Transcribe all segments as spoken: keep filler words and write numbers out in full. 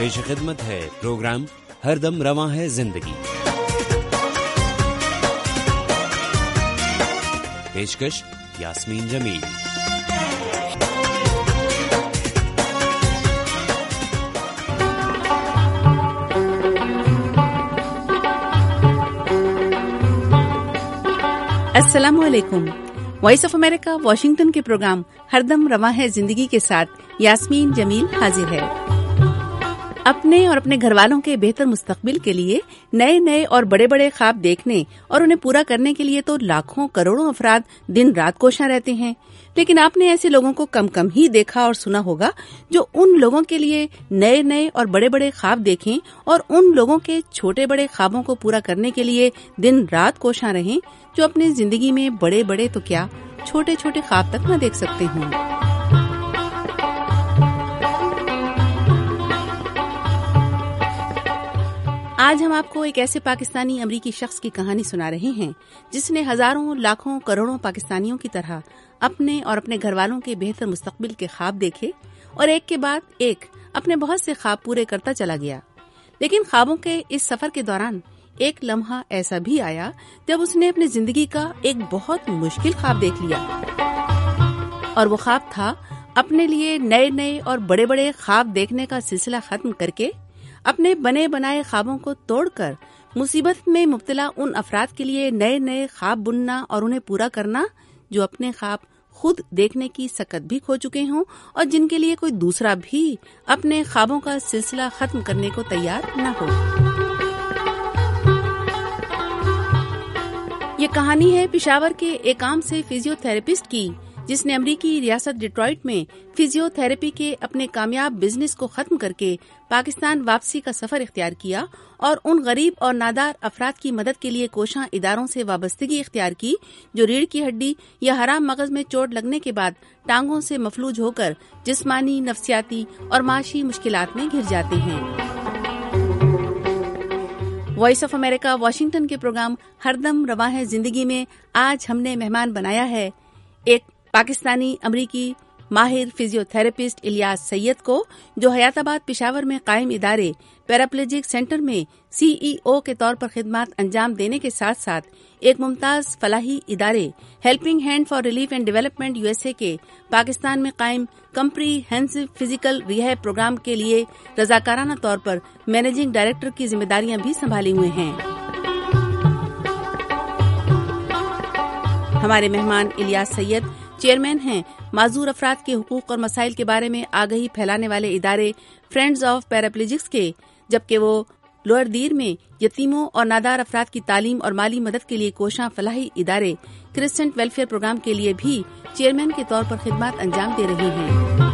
پیش خدمت ہے پروگرام ہر دم رواں ہے زندگی. پیشکش یاسمین جمیل. السلام علیکم. وائس آف امریکہ واشنگٹن کے پروگرام ہر دم رواں ہے زندگی کے ساتھ یاسمین جمیل حاضر ہے. اپنے اور اپنے گھر والوں کے بہتر مستقبل کے لیے نئے نئے اور بڑے بڑے خواب دیکھنے اور انہیں پورا کرنے کے لیے تو لاکھوں کروڑوں افراد دن رات کوشاں رہتے ہیں. لیکن آپ نے ایسے لوگوں کو کم کم ہی دیکھا اور سنا ہوگا جو ان لوگوں کے لیے نئے نئے اور بڑے بڑے خواب دیکھیں اور ان لوگوں کے چھوٹے بڑے خوابوں کو پورا کرنے کے لیے دن رات کوشاں رہیں جو اپنی زندگی میں بڑے بڑے تو کیا چھوٹے چھوٹے خواب تک نہ دیکھ سکتے ہوں. آج ہم آپ کو ایک ایسے پاکستانی امریکی شخص کی کہانی سنا رہے ہیں جس نے ہزاروں لاکھوں کروڑوں پاکستانیوں کی طرح اپنے اور اپنے گھر والوں کے بہتر مستقبل کے خواب دیکھے اور ایک کے بعد ایک اپنے بہت سے خواب پورے کرتا چلا گیا. لیکن خوابوں کے اس سفر کے دوران ایک لمحہ ایسا بھی آیا جب اس نے اپنی زندگی کا ایک بہت مشکل خواب دیکھ لیا. اور وہ خواب تھا اپنے لیے نئے نئے اور بڑے بڑے خواب دیکھنے کا سلسلہ ختم کر کے اپنے بنے بنائے خوابوں کو توڑ کر مصیبت میں مبتلا ان افراد کے لیے نئے نئے خواب بننا اور انہیں پورا کرنا جو اپنے خواب خود دیکھنے کی سکت بھی کھو چکے ہوں اور جن کے لیے کوئی دوسرا بھی اپنے خوابوں کا سلسلہ ختم کرنے کو تیار نہ ہو. یہ کہانی ہے پشاور کے ایک عام سے فزیو تھراپسٹ کی جس نے امریکی ریاست ڈیٹرائٹ میں فزیو تھراپی کے اپنے کامیاب بزنس کو ختم کر کے پاکستان واپسی کا سفر اختیار کیا اور ان غریب اور نادار افراد کی مدد کے لیے کوشاں اداروں سے وابستگی اختیار کی جو ریڑھ کی ہڈی یا حرام مغز میں چوٹ لگنے کے بعد ٹانگوں سے مفلوج ہو کر جسمانی، نفسیاتی اور معاشی مشکلات میں گھر جاتے ہیں. وائس آف امریکہ واشنگٹن کے پروگرام ہر دم رواں ہے زندگی میں آج ہم نے مہمان بنایا ہے ایک پاکستانی امریکی ماہر فزیو تھراپسٹ الیاس سید کو جو حیات آباد پشاور میں قائم ادارے پیراپلیجک سینٹر میں سی ای او کے طور پر خدمات انجام دینے کے ساتھ ساتھ ایک ممتاز فلاحی ادارے helping hand for relief and development U S A کے پاکستان میں قائم comprehensive physical rehab programme کے لیے رضاکارانہ طور پر مینیجنگ ڈائریکٹر کی ذمہ داریاں بھی سنبھالی ہوئے ہیں. ہمارے مہمان الیاس سید چیئرمین ہیں معذور افراد کے حقوق اور مسائل کے بارے میں آگہی پھیلانے والے ادارے فرینڈز آف پیراپلیجکس کے، جبکہ وہ لوئر دیر میں یتیموں اور نادار افراد کی تعلیم اور مالی مدد کے لیے کوشاں فلاحی ادارے کرسچنٹ ویلفیئر پروگرام کے لیے بھی چیئرمین کے طور پر خدمات انجام دے رہی ہیں.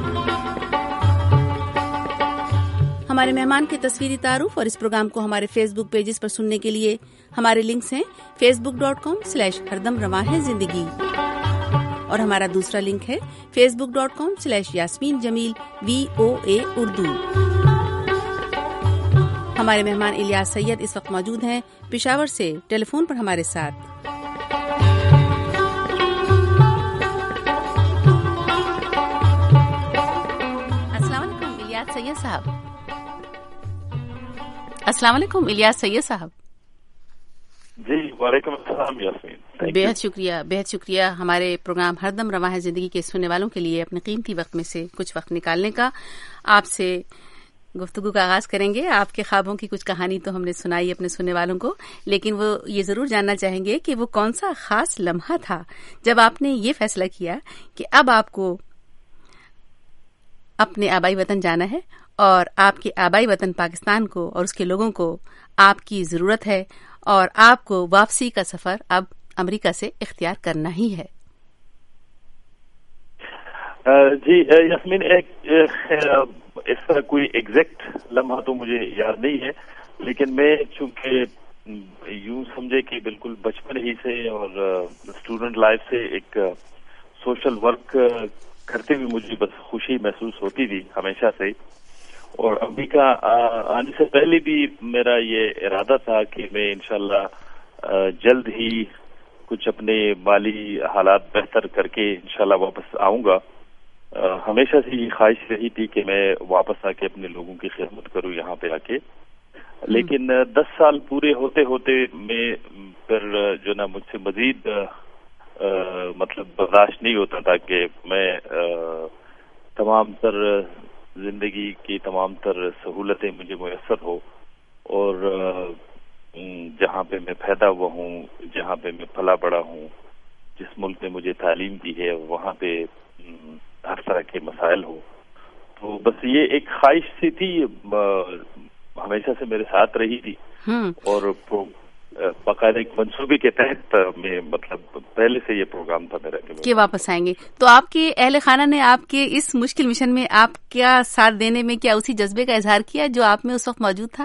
ہمارے مہمان کے تصویری تعارف اور اس پروگرام کو ہمارے فیس بک پیجز پر سننے کے لیے ہمارے لنکس ہیں Facebook dot com slash ہردم رواں ہے زندگی اور ہمارا دوسرا لنک ہے Facebook dot com slash Yasmin Jamil V O A Urdu. ہمارے مہمان الیاس سید اس وقت موجود ہیں پشاور سے ٹیلی فون پر ہمارے ساتھ. السلام علیکم الیاس سید صاحب. السلام علیکم الیاس سید صاحب. جی وعلیکم السلام یاسمین. بہت شکریہ بہت شکریہ ہمارے پروگرام ہر دم رواں ہے زندگی کے سننے والوں کے لیے اپنے قیمتی وقت میں سے کچھ وقت نکالنے کا. آپ سے گفتگو کا آغاز کریں گے. آپ کے خوابوں کی کچھ کہانی تو ہم نے سنائی اپنے سننے والوں کو، لیکن وہ یہ ضرور جاننا چاہیں گے کہ وہ کون سا خاص لمحہ تھا جب آپ نے یہ فیصلہ کیا کہ اب آپ کو اپنے آبائی وطن جانا ہے اور آپ کے آبائی وطن پاکستان کو اور اس کے لوگوں کو آپ کی ضرورت ہے اور آپ کو واپسی کا سفر اب امریکہ سے اختیار کرنا ہی ہے. جی یاسمین، ایک اس طرح کوئی ایگزیکٹ لمحہ تو مجھے یاد نہیں ہے، لیکن میں چونکہ یوں سمجھے کہ بالکل بچپن ہی سے اور اسٹوڈنٹ لائف سے ایک سوشل ورک کرتے ہوئے مجھے بس خوشی محسوس ہوتی تھی ہمیشہ سے، اور امریکہ آنے سے پہلے بھی میرا یہ ارادہ تھا کہ میں انشاءاللہ جلد ہی کچھ اپنے مالی حالات بہتر کر کے انشاءاللہ واپس آؤں گا. ہمیشہ سے یہ خواہش رہی تھی کہ میں واپس آ کے اپنے لوگوں کی خدمت کروں یہاں پہ آ کے، لیکن دس سال پورے ہوتے ہوتے میں پھر جو نا مجھ سے مزید مطلب برداشت نہیں ہوتا تھا کہ میں تمام تر زندگی کی تمام تر سہولتیں مجھے میسر ہو، اور جہاں پہ میں پیدا ہوا ہوں، جہاں پہ میں پلا بڑا ہوں، جس ملک نے مجھے تعلیم دی ہے، وہاں پہ ہر طرح کے مسائل ہو. تو بس یہ ایک خواہش سی تھی، ہمیشہ سے میرے ساتھ رہی تھی، اور باقاعدہ ایک منصوبے کے تحت میں مطلب پہلے سے یہ پروگرام تھا میرا کہ واپس آئیں گے. تو آپ کے اہل خانہ نے آپ کے اس مشکل مشن میں آپ کیا ساتھ دینے میں کیا اسی جذبے کا اظہار کیا جو آپ میں اس وقت موجود تھا؟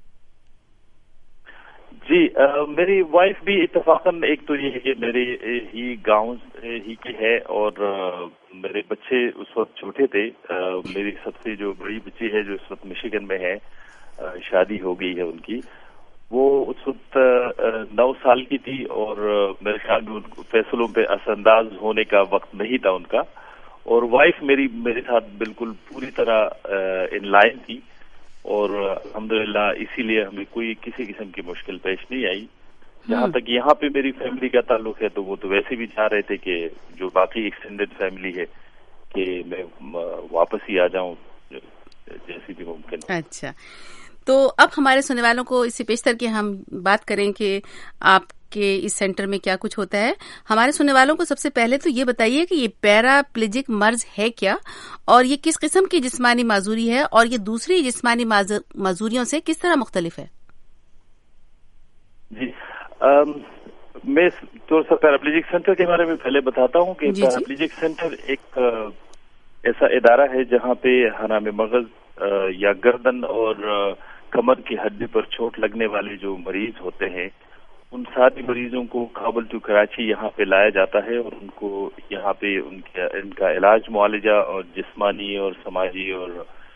جی آ, میری وائف بھی اتفاقاً، ایک تو یہ ہے کہ میرے ہی گاؤں ہی کی ہے، اور آ, میرے بچے اس وقت چھوٹے تھے. آ, میری سب سے جو بڑی بچی ہے جو اس وقت مشیگن میں ہے، آ, شادی ہو گئی ہے ان کی، وہ اس وقت نو سال کی تھی، اور میرے خیال میں ان فیصلوں پہ اثر انداز ہونے کا وقت نہیں تھا ان کا. اور وائف میری میرے ساتھ بالکل پوری طرح ان لائن تھی، اور الحمدللہ اسی لیے ہمیں کوئی کسی قسم کی مشکل پیش نہیں آئی. جہاں تک یہاں پہ میری فیملی کا تعلق ہے تو وہ تو ویسے بھی چاہ رہے تھے کہ جو باقی ایکسٹینڈیڈ فیملی ہے کہ میں واپس ہی آ جاؤں جیسی بھی ممکن. اچھا، تو اب ہمارے سننے والوں کو اس سے پیشتر کے ہم بات کریں کہ آپ کے اس سینٹر میں کیا کچھ ہوتا ہے. ہمارے سننے والوں کو سب سے پہلے تو یہ بتائیے کہ یہ پیراپلیجک مرض ہے کیا، اور یہ کس قسم کی جسمانی معذوری ہے، اور یہ دوسری جسمانی معذوریوں سے کس طرح مختلف ہے؟ جی آم, میں تھوڑا سا پیراپلیجک سینٹر کے بارے میں پہلے بتاتا ہوں کہ جی پیراپلیجک جی. سینٹر ایک ایسا ادارہ ہے جہاں پہ حرام مغز یا گردن اور کمر کی ہڈی پر چوٹ لگنے والے جو مریض ہوتے ہیں، ان سارے مریضوں کو کابل ٹو کراچی یہاں پہ لایا جاتا ہے، اور ان کو یہاں پہ ان کا ان کا علاج معالجہ اور جسمانی اور سماجی اور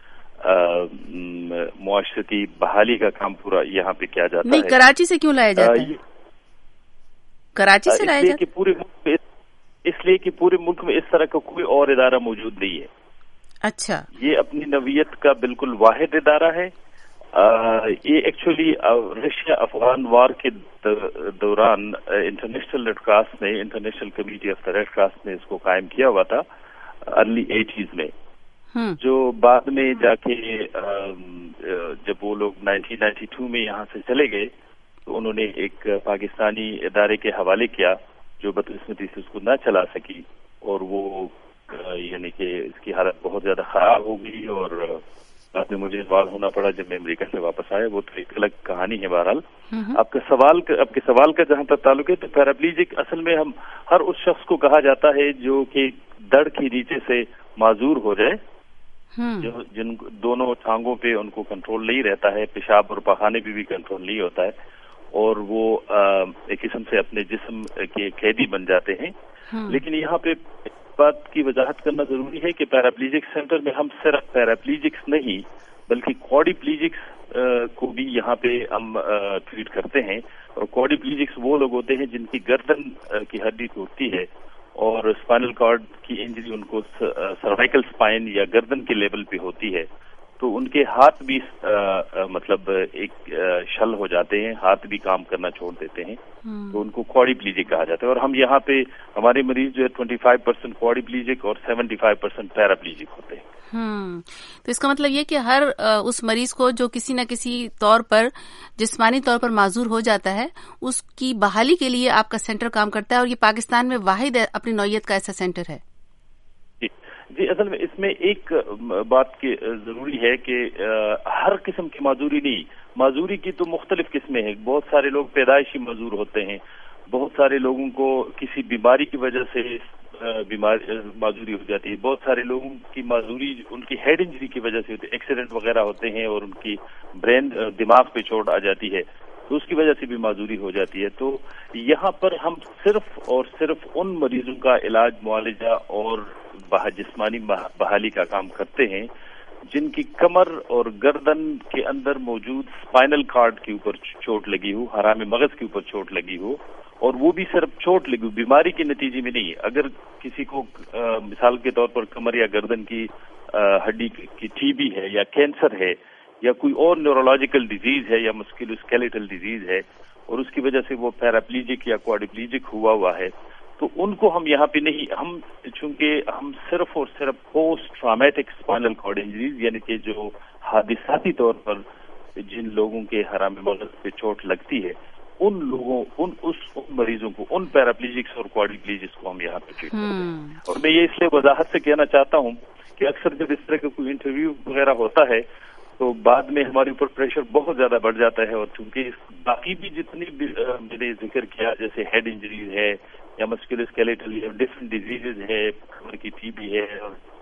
معاشرتی بحالی کا کام پورا یہاں پہ کیا جاتا ہے. نہیں، کراچی سے کیوں لایا جاتا ہے؟ کراچی سے لایا جاتا ہے پورے ملک میں، اس لیے کہ پورے ملک میں اس طرح کا کوئی اور ادارہ موجود نہیں ہے. اچھا، یہ اپنی نوعیت کا بالکل واحد ادارہ ہے. یہ ایکچولی رشیا افغان وار کے دوران انٹرنیشنل ریڈ کراس نے international committee of the red cross نے اس کو قائم کیا ہوا تھا ارلی ایٹیز میں، جو بعد میں جا کے جب وہ لوگ نائنٹین نائنٹی ٹو میں یہاں سے چلے گئے تو انہوں نے ایک پاکستانی ادارے کے حوالے کیا جو بدقسمتی سے اس کو نہ چلا سکی، اور وہ یعنی کہ اس کی حالت بہت زیادہ خراب ہو گئی، اور بعد میں مجھے انوالو ہونا پڑا جب میں امریکہ سے واپس آیا. وہ تو ایک الگ کہانی ہے. بہرحال آپ کا سوال آپ کے سوال کا جہاں تک تعلق ہے تو پیراپلیجک اصل میں ہم ہر اس شخص کو کہا جاتا ہے جو کہ دڑ کے نیچے سے معذور ہو جائے، جو جن دونوں ٹانگوں پہ ان کو کنٹرول نہیں رہتا ہے، پیشاب اور پخانے پہ بھی کنٹرول نہیں ہوتا ہے، اور وہ ایک قسم سے اپنے جسم کے قیدی بن جاتے ہیں. لیکن یہاں پہ بات کی وضاحت کرنا ضروری ہے کہ پیراپلیجک سینٹر میں ہم صرف پیراپلیجکس نہیں بلکہ کوڈی پلیجکس کو بھی یہاں پہ ہم ٹریٹ کرتے ہیں. اور کوڈی پلیجکس وہ لوگ ہوتے ہیں جن کی گردن کی ہڈی ٹوٹتی ہے اور اسپائنل کارڈ کی انجری ان کو سروائکل اسپائن یا گردن کے لیول پہ ہوتی ہے، تو ان کے ہاتھ بھی مطلب ایک شل ہو جاتے ہیں، ہاتھ بھی کام کرنا چھوڑ دیتے ہیں، تو ان کو کوڈی پلیجک کہا جاتا ہے. اور ہم یہاں پہ ہمارے مریض جو ہے twenty five percent quadriplegic اور سیونٹی فائیو پرسینٹ پیراپلیجک ہوتے ہیں. ہوں تو اس کا مطلب یہ کہ ہر اس مریض کو جو کسی نہ کسی طور پر جسمانی طور پر معذور ہو جاتا ہے، اس کی بحالی کے لیے آپ کا سینٹر کام کرتا ہے، اور یہ پاکستان میں واحد اپنی نوعیت کا ایسا سینٹر ہے. جی اصل میں اس میں ایک بات کی ضروری ہے کہ ہر قسم کی معذوری نہیں، معذوری کی تو مختلف قسمیں ہیں. بہت سارے لوگ پیدائشی معذور ہوتے ہیں، بہت سارے لوگوں کو کسی بیماری کی وجہ سے بیماری معذوری ہو جاتی ہے، بہت سارے لوگوں کی معذوری ان کی ہیڈ انجری کی وجہ سے ہوتی ہے، ایکسیڈنٹ وغیرہ ہوتے ہیں اور ان کی برین دماغ پہ چوٹ آ جاتی ہے تو اس کی وجہ سے بھی معذوری ہو جاتی ہے. تو یہاں پر ہم صرف اور صرف ان مریضوں کا علاج معالجہ اور جسمانی بحالی کا کام کرتے ہیں جن کی کمر اور گردن کے اندر موجود اسپائنل کارڈ کے اوپر چوٹ لگی ہو، حرام مغز کے اوپر چوٹ لگی ہو، اور وہ بھی صرف چوٹ لگی بیماری کے نتیجے میں نہیں. اگر کسی کو مثال کے طور پر کمر یا گردن کی ہڈی کی ٹی بی ہے یا کینسر ہے یا کوئی اور نیورولوجیکل ڈیزیز ہے یا مسکولوسکیلیٹل ڈیزیز ہے اور اس کی وجہ سے وہ پیراپلیجک یا کوارڈیپلیجک ہوا ہوا ہے, تو ان کو ہم یہاں پہ نہیں, ہم چونکہ ہم صرف اور صرف post traumatic spinal cord injuries یعنی کہ جو حادثاتی طور پر جن لوگوں کے حرام مغز پہ چوٹ لگتی ہے ان لوگوں ان اس ان مریضوں کو, ان پیراپلیجکس اور کوارڈیپلیجکس کو ہم یہاں پہ ٹریٹ کرتے ہیں. اور میں یہ اس لیے وضاحت سے کہنا چاہتا ہوں کہ اکثر جب اس طرح کا کوئی انٹرویو وغیرہ ہوتا ہے تو بعد میں ہمارے اوپر پریشر بہت زیادہ بڑھ جاتا ہے, اور چونکہ باقی بھی جتنی بھی میں نے ذکر کیا جیسے ہیڈ انجریز ہے یا مسکولوسکیلیٹل یا ڈفرنٹ ڈیزیزز ہے, کمر کی ٹی بی ہے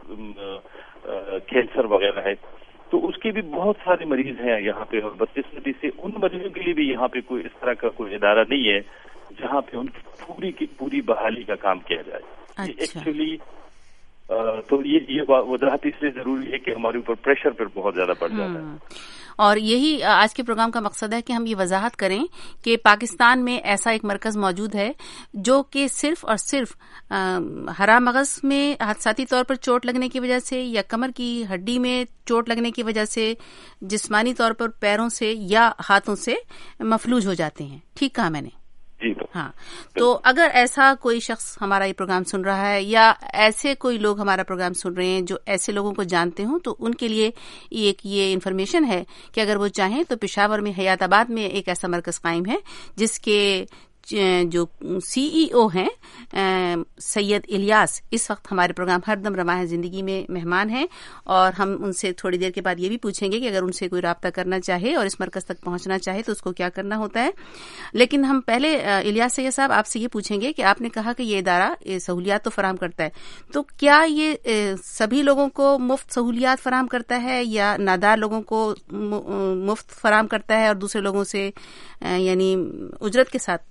اور کینسر وغیرہ ہے, تو اس کے بھی بہت سارے مریض ہیں یہاں پہ, اور بدقسمتی سے ان مریضوں کے لیے بھی یہاں پہ کوئی اس طرح کا کوئی ادارہ نہیں ہے جہاں پہ ان کی پوری کی پوری بحالی کا کام کیا جائے. ایکچولی تو یہ یہ وضاحت اس لیے ضروری ہے کہ ہمارے اوپر پریشر پر بہت زیادہ بڑھ جاتا ہے, اور یہی آج کے پروگرام کا مقصد ہے کہ ہم یہ وضاحت کریں کہ پاکستان میں ایسا ایک مرکز موجود ہے جو کہ صرف اور صرف حرام مغز میں حادثاتی طور پر چوٹ لگنے کی وجہ سے یا کمر کی ہڈی میں چوٹ لگنے کی وجہ سے جسمانی طور پر پیروں سے یا ہاتھوں سے مفلوج ہو جاتے ہیں. ٹھیک کہا میں نے؟ جی ہاں. تو اگر ایسا کوئی شخص ہمارا یہ پروگرام سن رہا ہے یا ایسے کوئی لوگ ہمارا پروگرام سن رہے ہیں جو ایسے لوگوں کو جانتے ہوں, تو ان کے لیے ایک یہ انفارمیشن ہے کہ اگر وہ چاہیں تو پشاور میں حیات آباد میں ایک ایسا مرکز قائم ہے جس کے جو سی ای او ہیں سید الیاس اس وقت ہمارے پروگرام ہر دم رواں ہے زندگی میں مہمان ہیں, اور ہم ان سے تھوڑی دیر کے بعد یہ بھی پوچھیں گے کہ اگر ان سے کوئی رابطہ کرنا چاہے اور اس مرکز تک پہنچنا چاہے تو اس کو کیا کرنا ہوتا ہے. لیکن ہم پہلے الیاس سید صاحب آپ سے یہ پوچھیں گے کہ آپ نے کہا کہ یہ ادارہ سہولیات تو فراہم کرتا ہے, تو کیا یہ سبھی لوگوں کو مفت سہولیات فراہم کرتا ہے یا نادار لوگوں کو مفت فراہم کرتا ہے اور دوسرے لوگوں سے یعنی اجرت کے ساتھ؟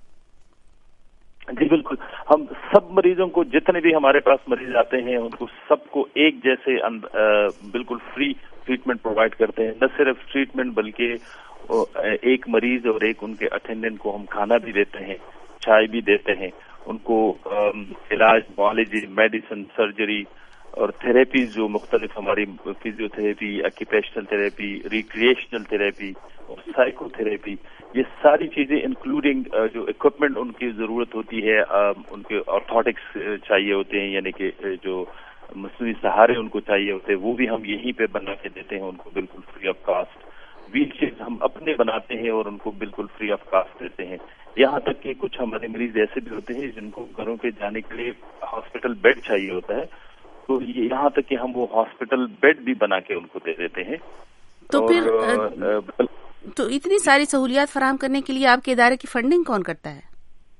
جی بالکل, ہم سب مریضوں کو جتنے بھی ہمارے پاس مریض آتے ہیں ان کو سب کو ایک جیسے بالکل فری ٹریٹمنٹ پرووائڈ کرتے ہیں. نہ صرف ٹریٹمنٹ بلکہ ایک مریض اور ایک ان کے اٹینڈنٹ کو ہم کھانا بھی دیتے ہیں, چائے بھی دیتے ہیں, ان کو علاج معالجے میڈیسن سرجری اور تھراپیز جو مختلف ہماری physiotherapy occupational therapy recreational therapy اور سائیکو تھراپی یہ ساری چیزیں انکلوڈنگ جو اکوپمنٹ ان کی ضرورت ہوتی ہے, ان کے آرتھوٹکس چاہیے ہوتے ہیں یعنی کہ جو مصنوعی سہارے ان کو چاہیے ہوتے ہیں وہ بھی ہم یہیں پہ بنا کے دیتے ہیں ان کو بالکل free of cost. Wheelchair ہم اپنے بناتے ہیں اور ان کو بالکل فری آف کاسٹ دیتے ہیں. یہاں تک کہ کچھ ہمارے مریض ایسے بھی ہوتے ہیں جن کو گھروں پہ جانے کے لیے ہاسپٹل بیڈ چاہیے ہوتا ہے, تو یہاں تک کہ ہم وہ ہاسپٹل بیڈ بھی بنا کے ان کو دے دیتے ہیں. تو پھر تو اتنی ساری سہولیات فراہم کرنے کے لیے آپ کے ادارے کی فنڈنگ کون کرتا ہے؟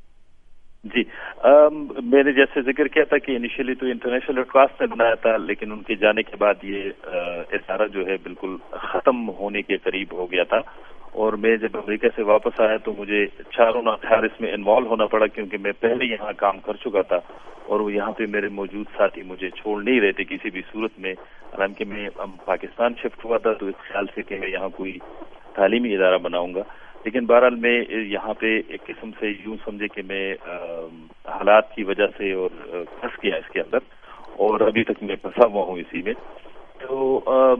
جی میں نے جیسے ذکر کیا تھا کہ انیشیلی تو انٹرنیشنل ریڈ کراس نے بنایا تھا, لیکن ان کے جانے کے بعد یہ ادارہ جو ہے بالکل ختم ہونے کے قریب ہو گیا تھا, اور میں جب امریکہ سے واپس آیا تو مجھے چاروں اٹھار اس میں انوالو ہونا پڑا کیونکہ میں پہلے یہاں کام کر چکا تھا اور وہ یہاں پہ میرے موجود ساتھی مجھے چھوڑ نہیں رہے تھے کسی بھی صورت میں. حالانکہ میں پاکستان شفٹ ہوا تھا تو اس خیال سے کہ میں یہاں کوئی تعلیمی ادارہ بناؤں گا, لیکن بہرحال میں یہاں پہ ایک قسم سے یوں سمجھے کہ میں حالات کی وجہ سے اور پھنس گیا اس کے اندر, اور ابھی تک میں پھنسا ہوا ہوں اسی میں. تو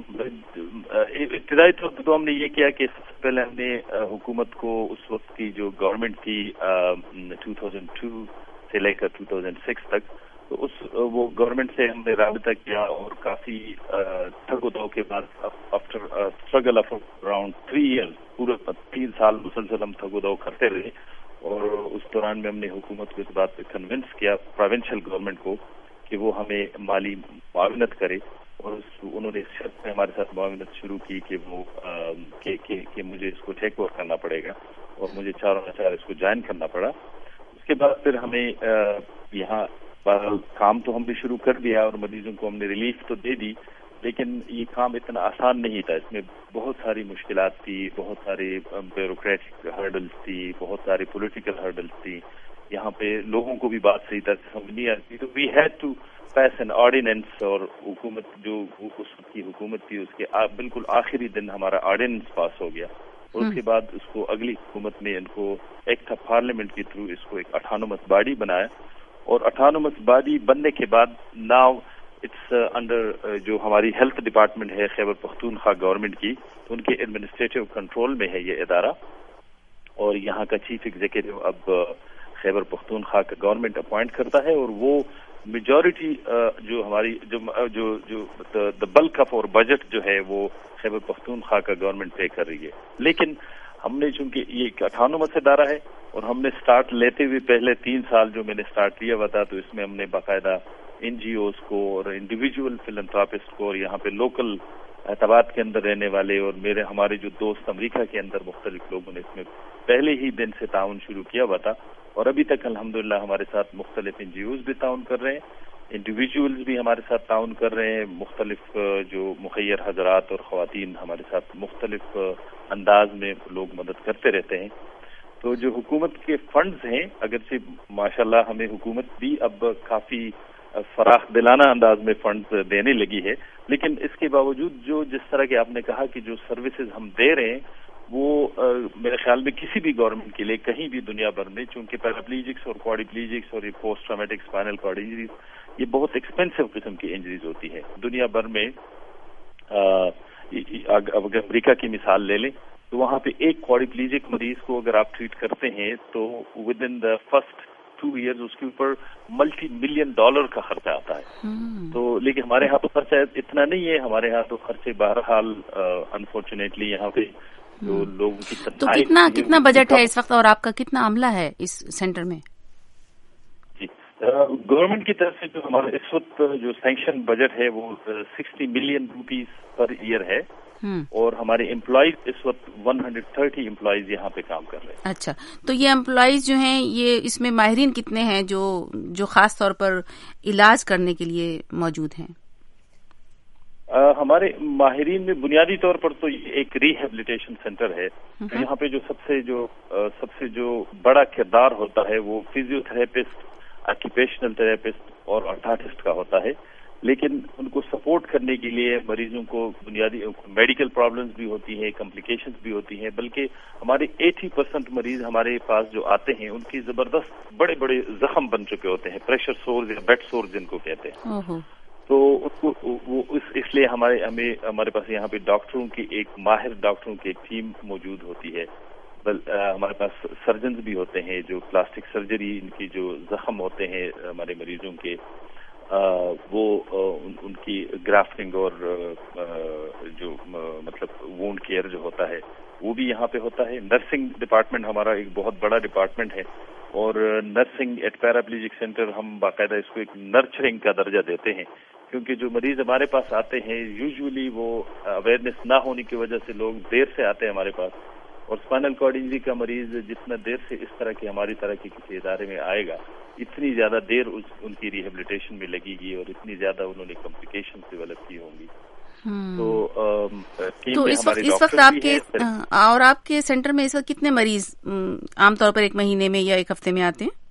ابتدائی طور پر تو ہم نے یہ کیا کہ سب سے پہلے ہم نے حکومت کو اس وقت کی جو گورنمنٹ تھی دو ہزار دو سے لے کر دو ہزار چھ تک, تو اس وہ گورنمنٹ سے ہم نے رابطہ کیا اور کافی ٹھگ و دو کے بعد after struggle of around three years پورے تین سال مسلسل ہم ٹھگ و دو کرتے رہے, اور اس دوران میں ہم نے حکومت کو اس بات پہ کنونس کیا پروونشل گورنمنٹ کو کہ وہ ہمیں مالی معاونت کرے, اور انہوں نے اس شرط میں ہمارے ساتھ معاونت شروع کی کہ وہ کہ, کہ, کہ مجھے اس کو ٹیک اوور کرنا پڑے گا, اور مجھے چاروں چار اس کو جوائن کرنا پڑا. اس کے بعد پھر ہمیں یہاں کام تو ہم بھی شروع کر دیا اور مریضوں کو ہم نے ریلیف تو دے دی, لیکن یہ کام اتنا آسان نہیں تھا. اس میں بہت ساری مشکلات تھی, بہت سارے بیوروکریٹک ہرڈلز تھی, بہت ساری پولیٹیکل ہرڈلز تھی. یہاں پہ لوگوں کو بھی بات صحیح طرح سے سمجھ نہیں آتی, تو we had to pass an ordinance, اور حکومت جو اس کی حکومت تھی اس کے بالکل آخری دن ہمارا آرڈیننس پاس ہو گیا اور اس کے بعد اس کو اگلی حکومت میں ان کو ایکٹ آف پارلیمنٹ کے تھرو اس کو ایک اٹھانومس باڈی بنایا، اور اٹھانومس باڈی بننے کے بعد ناؤ اٹس انڈر جو ہماری ہیلتھ ڈپارٹمنٹ ہے خیبر پختونخوا گورنمنٹ کی، تو ان کے ایڈمنسٹریٹو کنٹرول میں ہے یہ ادارہ، اور یہاں کا چیف ایگزیکٹو اب خیبر پختونخوا کا گورنمنٹ اپوائنٹ کرتا ہے، اور وہ میجورٹی جو ہماری جو جو جو دا بلک آف اور بجٹ جو ہے وہ خیبر پختونخوا کا گورنمنٹ پے کر رہی ہے. لیکن ہم نے چونکہ یہ ایک اٹھانومس ادارہ ہے اور ہم نے سٹارٹ لیتے ہوئے پہلے تین سال جو میں نے سٹارٹ لیا ہوا تھا، تو اس میں ہم نے باقاعدہ این جی اوز کو اور انڈیویجول فلنتھراپسٹ کو اور یہاں پہ لوکل اعتبارات کے اندر رہنے والے اور میرے ہمارے جو دوست امریکہ کے اندر مختلف لوگوں نے اس میں پہلے ہی دن سے تعاون شروع کیا ہوا تھا، اور ابھی تک الحمدللہ ہمارے ساتھ مختلف این جی اوز بھی تعاون کر رہے ہیں، انڈیویجولز بھی ہمارے ساتھ تعاون کر رہے ہیں، مختلف جو مخیر حضرات اور خواتین ہمارے ساتھ مختلف انداز میں لوگ مدد کرتے رہتے ہیں. تو جو حکومت کے فنڈز ہیں، اگرچہ ماشاءاللہ ہمیں حکومت بھی اب کافی فراخ دلانہ انداز میں فنڈز دینے لگی ہے، لیکن اس کے باوجود جو جس طرح کے آپ نے کہا کہ جو سروسز ہم دے رہے ہیں وہ میرے خیال میں کسی بھی گورنمنٹ کے لیے کہیں بھی دنیا بھر میں، چونکہ پیراپلیجکس اور کوادریپلیجکس اور یہ post traumatic spinal cord injuries یہ بہت ایکسپینسو قسم کی انجریز ہوتی ہے دنیا بھر میں. اگر امریکہ کی مثال لے لیں تو وہاں پہ ایک کوادریپلیجک مریض کو اگر آپ ٹریٹ کرتے ہیں تو with in the first two years اس کے اوپر ملٹی ملین ڈالر کا خرچہ آتا ہے. تو لیکن ہمارے ہاں تو خرچہ اتنا نہیں ہے، ہمارے ہاں تو خرچے بہرحال انفارچونیٹلی یہاں پہ جو لوگوں کی تو کتنا کتنا بجٹ ہے اس وقت اور آپ کا کتنا عملہ ہے اس سینٹر میں؟ جی گورنمنٹ کی طرف سے جو ہمارا اس وقت جو سینکشن بجٹ ہے وہ sixty million rupees per year ہے، اور ہمارے امپلائیز اس وقت ون ہنڈریڈ تھرٹی امپلائیز یہاں پہ کام کر رہے ہیں. اچھا، تو یہ امپلائیز جو ہیں یہ اس میں ماہرین کتنے ہیں جو جو خاص طور پر علاج کرنے کے لیے موجود ہیں؟ آ, ہمارے ماہرین میں بنیادی طور پر تو ایک ریہیبلیٹیشن سینٹر ہے. یہاں پہ جو سب سے جو سب سے جو بڑا کردار ہوتا ہے وہ فزیو تھراپسٹ، آکیوپیشنل تھراپسٹ اور آرتھاٹسٹ کا ہوتا ہے، لیکن ان کو سپورٹ کرنے کے لیے مریضوں کو بنیادی میڈیکل پرابلمز بھی ہوتی ہیں، کمپلیکیشنز بھی ہوتی ہیں، بلکہ ہمارے ایٹی پرسینٹ مریض ہمارے پاس جو آتے ہیں ان کی زبردست بڑے بڑے زخم بن چکے ہوتے ہیں، پریشر سورز یا بیڈ سورز جن کو کہتے ہیں. تو اس کو وہ اس اس لیے ہمارے ہمیں ہمارے پاس یہاں پہ ڈاکٹروں کی ایک ماہر ڈاکٹروں کی ایک ٹیم موجود ہوتی ہے. بل ہمارے پاس سرجنز بھی ہوتے ہیں جو پلاسٹک سرجری ان کی جو زخم ہوتے ہیں ہمارے مریضوں کے وہ ان کی گرافٹنگ اور جو مطلب وونڈ کیئر جو ہوتا ہے وہ بھی یہاں پہ ہوتا ہے. نرسنگ ڈپارٹمنٹ ہمارا ایک بہت بڑا ڈپارٹمنٹ ہے، اور نرسنگ ایٹ پیراپلیجک سینٹر ہم باقاعدہ اس کو ایک نرچرنگ کا درجہ دیتے ہیں، کیونکہ جو مریض ہمارے پاس آتے ہیں یوزولی وہ اویئرنیس نہ ہونے کی وجہ سے لوگ دیر سے آتے ہیں ہمارے پاس، اور اسپائنل کارڈ انجری کا مریض جتنا دیر سے اس طرح کی ہماری طرح کے کسی ادارے میں آئے گا اتنی زیادہ دیر ان کی ریہیبلیٹیشن میں لگے گی اور اتنی زیادہ انہوں نے کمپلیکیشن ڈیولپ کی ہوں گی. تو تو اس وقت اس وقت آپ کے اور آپ کے سینٹر میں اس وقت کتنے مریض عام طور پر ایک مہینے میں یا ایک ہفتے میں آتے ہیں؟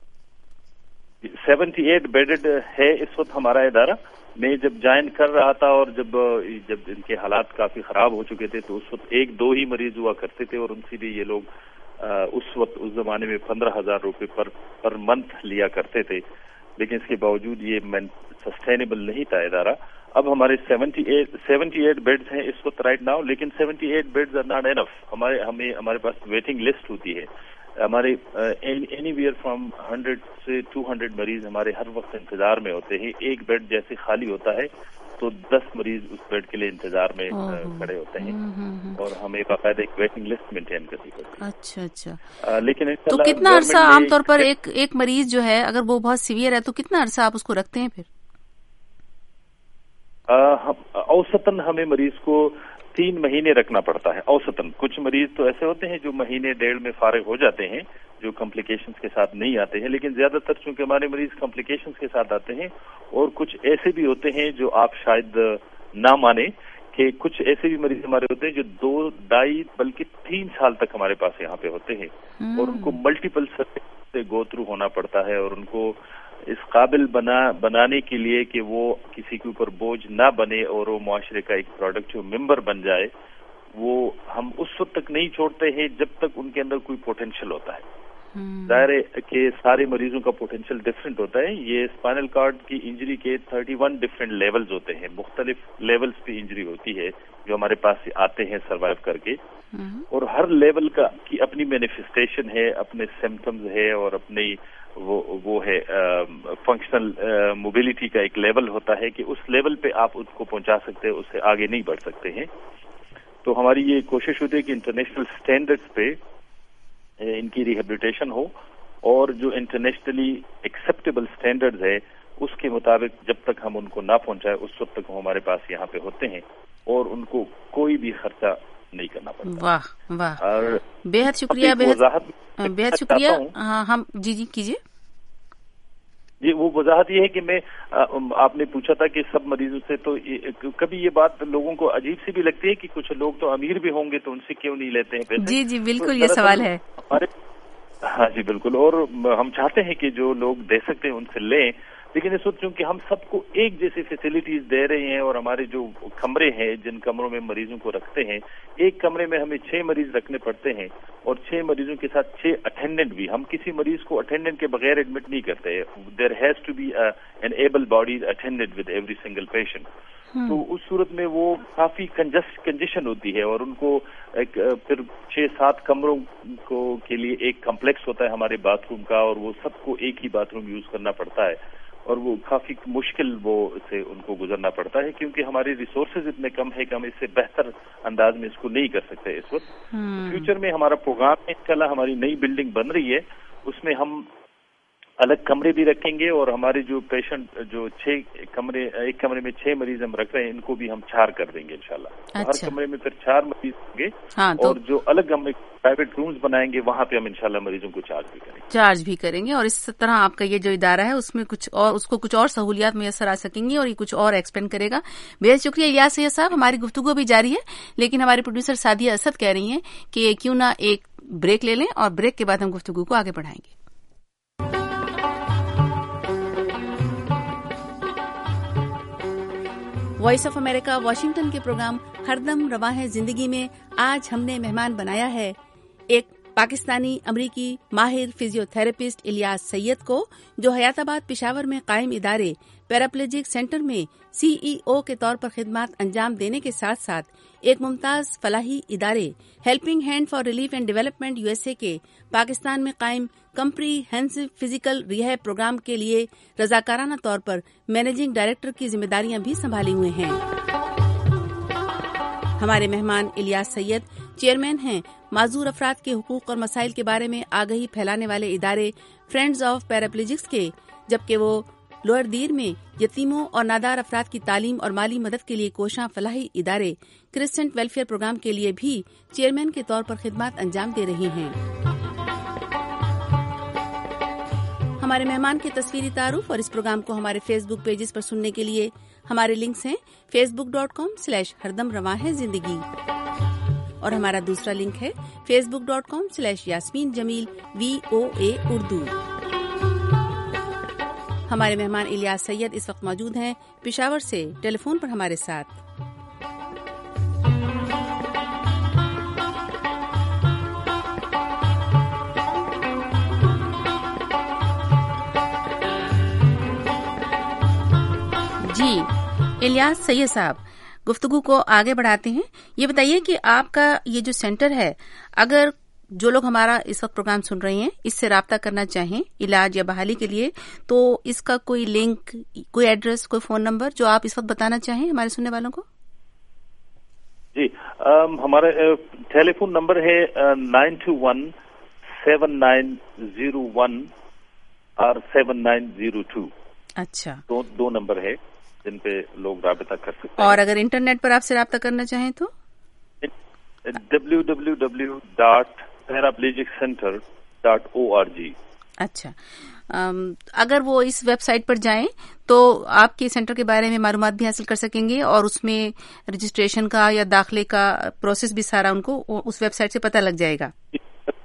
سیونٹی ایٹ بیڈڈ ہے اس وقت ہمارا ادارہ. میں جب جوائن کر رہا تھا اور جب جب ان کے حالات کافی خراب ہو چکے تھے تو اس وقت ایک دو ہی مریض ہوا کرتے تھے، اور ان سے بھی یہ لوگ اس وقت اس زمانے میں پندرہ ہزار روپے پر پر منتھ لیا کرتے تھے، لیکن اس کے باوجود یہ سسٹینیبل نہیں تھا ادارہ. اب ہمارے seventy eight seventy eight beds ہیں اس وقت رائٹ ناؤ، لیکن seventy eight beds are not enough. ہمارے ہمیں ہمارے پاس ویٹنگ لسٹ ہوتی ہے. ہمارے اینی ویئر فرام ہنڈریڈ سے ٹو ہنڈریڈ مریض ہمارے ہر وقت انتظار میں ہوتے ہیں. ایک بیڈ جیسے خالی ہوتا ہے تو دس مریض اس بیڈ کے لیے انتظار میں کھڑے ہوتے ہیں، اور ہمیں باقاعدہ ایک ویٹنگ لسٹ مینٹین کرنی پڑتی ہے. اچھا اچھا لیکن تو کتنا عرصہ عام طور پر ایک ایک مریض جو ہے اگر وہ بہت سیویئر ہے تو کتنا عرصہ آپ اس کو رکھتے ہیں پھر؟ اوسطاً ہمیں مریض کو تین مہینے رکھنا پڑتا ہے اوسطاً. کچھ مریض تو ایسے ہوتے ہیں جو مہینے ڈیڑھ میں فارغ ہو جاتے ہیں جو کمپلیکیشنز کے ساتھ نہیں آتے ہیں، لیکن زیادہ تر چونکہ ہمارے مریض کمپلیکیشنز کے ساتھ آتے ہیں. اور کچھ ایسے بھی ہوتے ہیں جو آپ شاید نہ مانیں کہ کچھ ایسے بھی مریض ہمارے ہوتے ہیں جو دو ڈھائی بلکہ تین سال تک ہمارے پاس یہاں پہ ہوتے ہیں، اور ان کو ملٹیپل سروس سے گو تھرو ہونا پڑتا ہے، اور ان کو اس قابل بنا بنانے کے لیے کہ وہ کسی کے اوپر بوجھ نہ بنے اور وہ معاشرے کا ایک پروڈکٹیو ممبر بن جائے، وہ ہم اس وقت تک نہیں چھوڑتے ہیں جب تک ان کے اندر کوئی پوٹینشیل ہوتا ہے. ظاہر ہے کہ سارے مریضوں کا پوٹینشیل ڈفرینٹ ہوتا ہے. یہ اسپائنل کارڈ کی انجری کے تھرٹی ون ڈفرینٹ لیولز ہوتے ہیں, مختلف لیولز پہ انجری ہوتی ہے جو ہمارے پاس آتے ہیں سروائیو کر کے, اور ہر لیول کا کی اپنی مینیفیسٹیشن ہے, اپنے سمپٹمز ہے, اور اپنی وہ وہ ہے فنکشنل موبلٹی کا ایک لیول ہوتا ہے کہ اس لیول پہ آپ اس کو پہنچا سکتے ہیں, اس سے آگے نہیں بڑھ سکتے ہیں. تو ہماری یہ کوشش ہوتی ہے کہ انٹرنیشنل اسٹینڈرڈز پہ ان کی ریہیبلیٹیشن ہو, اور جو انٹرنیشنلی ایکسیپٹیبل اسٹینڈرڈز ہے اس کے مطابق جب تک ہم ان کو نہ پہنچائے اس وقت تک وہ ہمارے پاس یہاں پہ ہوتے ہیں, اور ان کو کوئی بھی خرچہ نہیں کرنا پڑتا. واہ واہ, بے حد شکریہ, بہت بہت شکریہ. ہاں ہم جی جی کیجیے. جی وہ وضاحت یہ ہے کہ میں آپ نے پوچھا تھا کہ سب مریضوں سے, تو کبھی یہ بات لوگوں کو عجیب سی بھی لگتی ہے کہ کچھ لوگ تو امیر بھی ہوں گے تو ان سے کیوں نہیں لیتے ہیں پیسے. جی جی بالکل, یہ سوال ہے ہمارے. ہاں جی بالکل, اور ہم چاہتے ہیں کہ جو لوگ دے سکتے ہیں ان سے لیں, لیکن اس وقت چونکہ ہم سب کو ایک جیسی فیسلٹیز دے رہے ہیں, اور ہمارے جو کمرے ہیں جن کمروں میں مریضوں کو رکھتے ہیں, ایک کمرے میں ہمیں چھ مریض رکھنے پڑتے ہیں, اور چھ مریضوں کے ساتھ چھ اٹینڈنٹ بھی. ہم کسی مریض کو اٹینڈنٹ کے بغیر ایڈمٹ نہیں کرتے. There has to be an able body attendant with every single patient. تو اس صورت میں وہ کافی کنجسٹ کنجیشن ہوتی ہے, اور ان کو ایک پھر چھ سات کمروں کو کے لیے ایک کمپلیکس ہوتا ہے ہمارے باتھ روم کا, اور وہ سب کو ایک ہی باتھ روم یوز کرنا پڑتا ہے, اور وہ کافی مشکل وہ سے ان کو گزرنا پڑتا ہے, کیونکہ ہمارے ریسورسز اتنے کم ہے کہ ہم اس سے بہتر انداز میں اس کو نہیں کر سکتے اس وقت. فیوچر میں ہمارا پروگرام ہے, انشاءاللہ ہماری نئی بلڈنگ بن رہی ہے, اس میں ہم الگ کمرے بھی رکھیں گے, اور ہمارے جو پیشنٹ جو چھ کمرے ایک کمرے میں چھ مریض ہم رکھ رہے ہیں ان کو بھی ہم چار کر دیں گے انشاءاللہ. اچھا. ہر کمرے میں پھر چار مریض ہوں گے, ہاں, اور جو الگ ہم پرائیویٹ رومز بنائیں گے وہاں پہ ہم انشاءاللہ مریضوں کو چارج بھی کریں گے چارج بھی کریں گے اور اس طرح آپ کا یہ جو ادارہ ہے اس میں کچھ اور اس کو کچھ اور سہولیات میسر آ سکیں گی, اور یہ کچھ اور ایکسپینڈ کرے گا. بہت شکریہ الیاس سید صاحب. ہماری گفتگو بھی جاری ہے, لیکن ہمارے پروڈیوسر سعدیہ اسد کہہ رہی ہیں کہ کیوں نہ ایک بریک لے لیں, اور بریک کے بعد ہم گفتگو کو آگے بڑھائیں گے. وائس آف امریکہ واشنگٹن کے پروگرام ہردم رواں ہے زندگی میں آج ہم نے مہمان بنایا ہے ایک پاکستانی امریکی ماہر فزیو تھراپسٹ الیاس سید کو, جو حیات آباد پشاور میں قائم ادارے پیراپلیجک سینٹر میں سی ای او کے طور پر خدمات انجام دینے کے ساتھ ساتھ ایک ممتاز فلاحی ادارے helping hand for relief and development U S A کے پاکستان میں قائم comprehensive physical rehab programme کے لیے رضاکارانہ طور پر مینیجنگ ڈائریکٹر کی ذمہ داریاں بھی سنبھالی ہوئے ہیں. ہمارے مہمان الیاس سید چیئرمین ہیں معذور افراد کے حقوق اور مسائل کے بارے میں آگہی پھیلانے والے ادارے فرینڈز آف پیراپلیجکس کے, جبکہ وہ لوئر دیر میں یتیموں اور نادار افراد کی تعلیم اور مالی مدد کے لیے کوشاں فلاحی ادارے کرسچنٹ ویلفیئر پروگرام کے لیے بھی چیئرمین کے طور پر خدمات انجام دے رہی ہیں. ہمارے مہمان کے تصویری تعارف اور اس پروگرام کو ہمارے فیس بک پیجز پر سننے کے لیے ہمارے لنکس ہیں Facebook dot com slash ہردم رواں ہے زندگی, اور ہمارا دوسرا لنک ہے Facebook dot com slash Yasmin Jamil V O A Urdu. ہمارے مہمان الیاس سید اس وقت موجود ہیں پشاور سے ٹیلی فون پر ہمارے ساتھ. جی الیاس سید صاحب, گفتگو کو آگے بڑھاتے ہیں. یہ بتائیے کہ آپ کا یہ جو سینٹر ہے, اگر جو لوگ ہمارا اس وقت پروگرام سن رہے ہیں اس سے رابطہ کرنا چاہیں علاج یا بحالی کے لیے, تو اس کا کوئی لنک, کوئی ایڈریس, کوئی فون نمبر جو آپ اس وقت بتانا چاہیں ہمارے سننے والوں کو؟ جی ہمارا ٹیلی فون نمبر ہے nine two one seven nine zero one اور سیون نائن زیرو ٹو. اچھا, دو دو نمبر ہے جن پہ لوگ رابطہ کر سکتے ہیں. اور اگر انٹرنیٹ پر آپ سے رابطہ کرنا چاہیں تو W W W dot paraplegic centre dot O R G. اچھا, اگر وہ اس ویب سائٹ پر جائیں تو آپ کے سینٹر کے بارے میں معلومات بھی حاصل کر سکیں گے, اور اس میں رجسٹریشن کا یا داخلے کا پروسیس بھی سارا ان کو اس ویب سائٹ سے پتہ لگ جائے گا.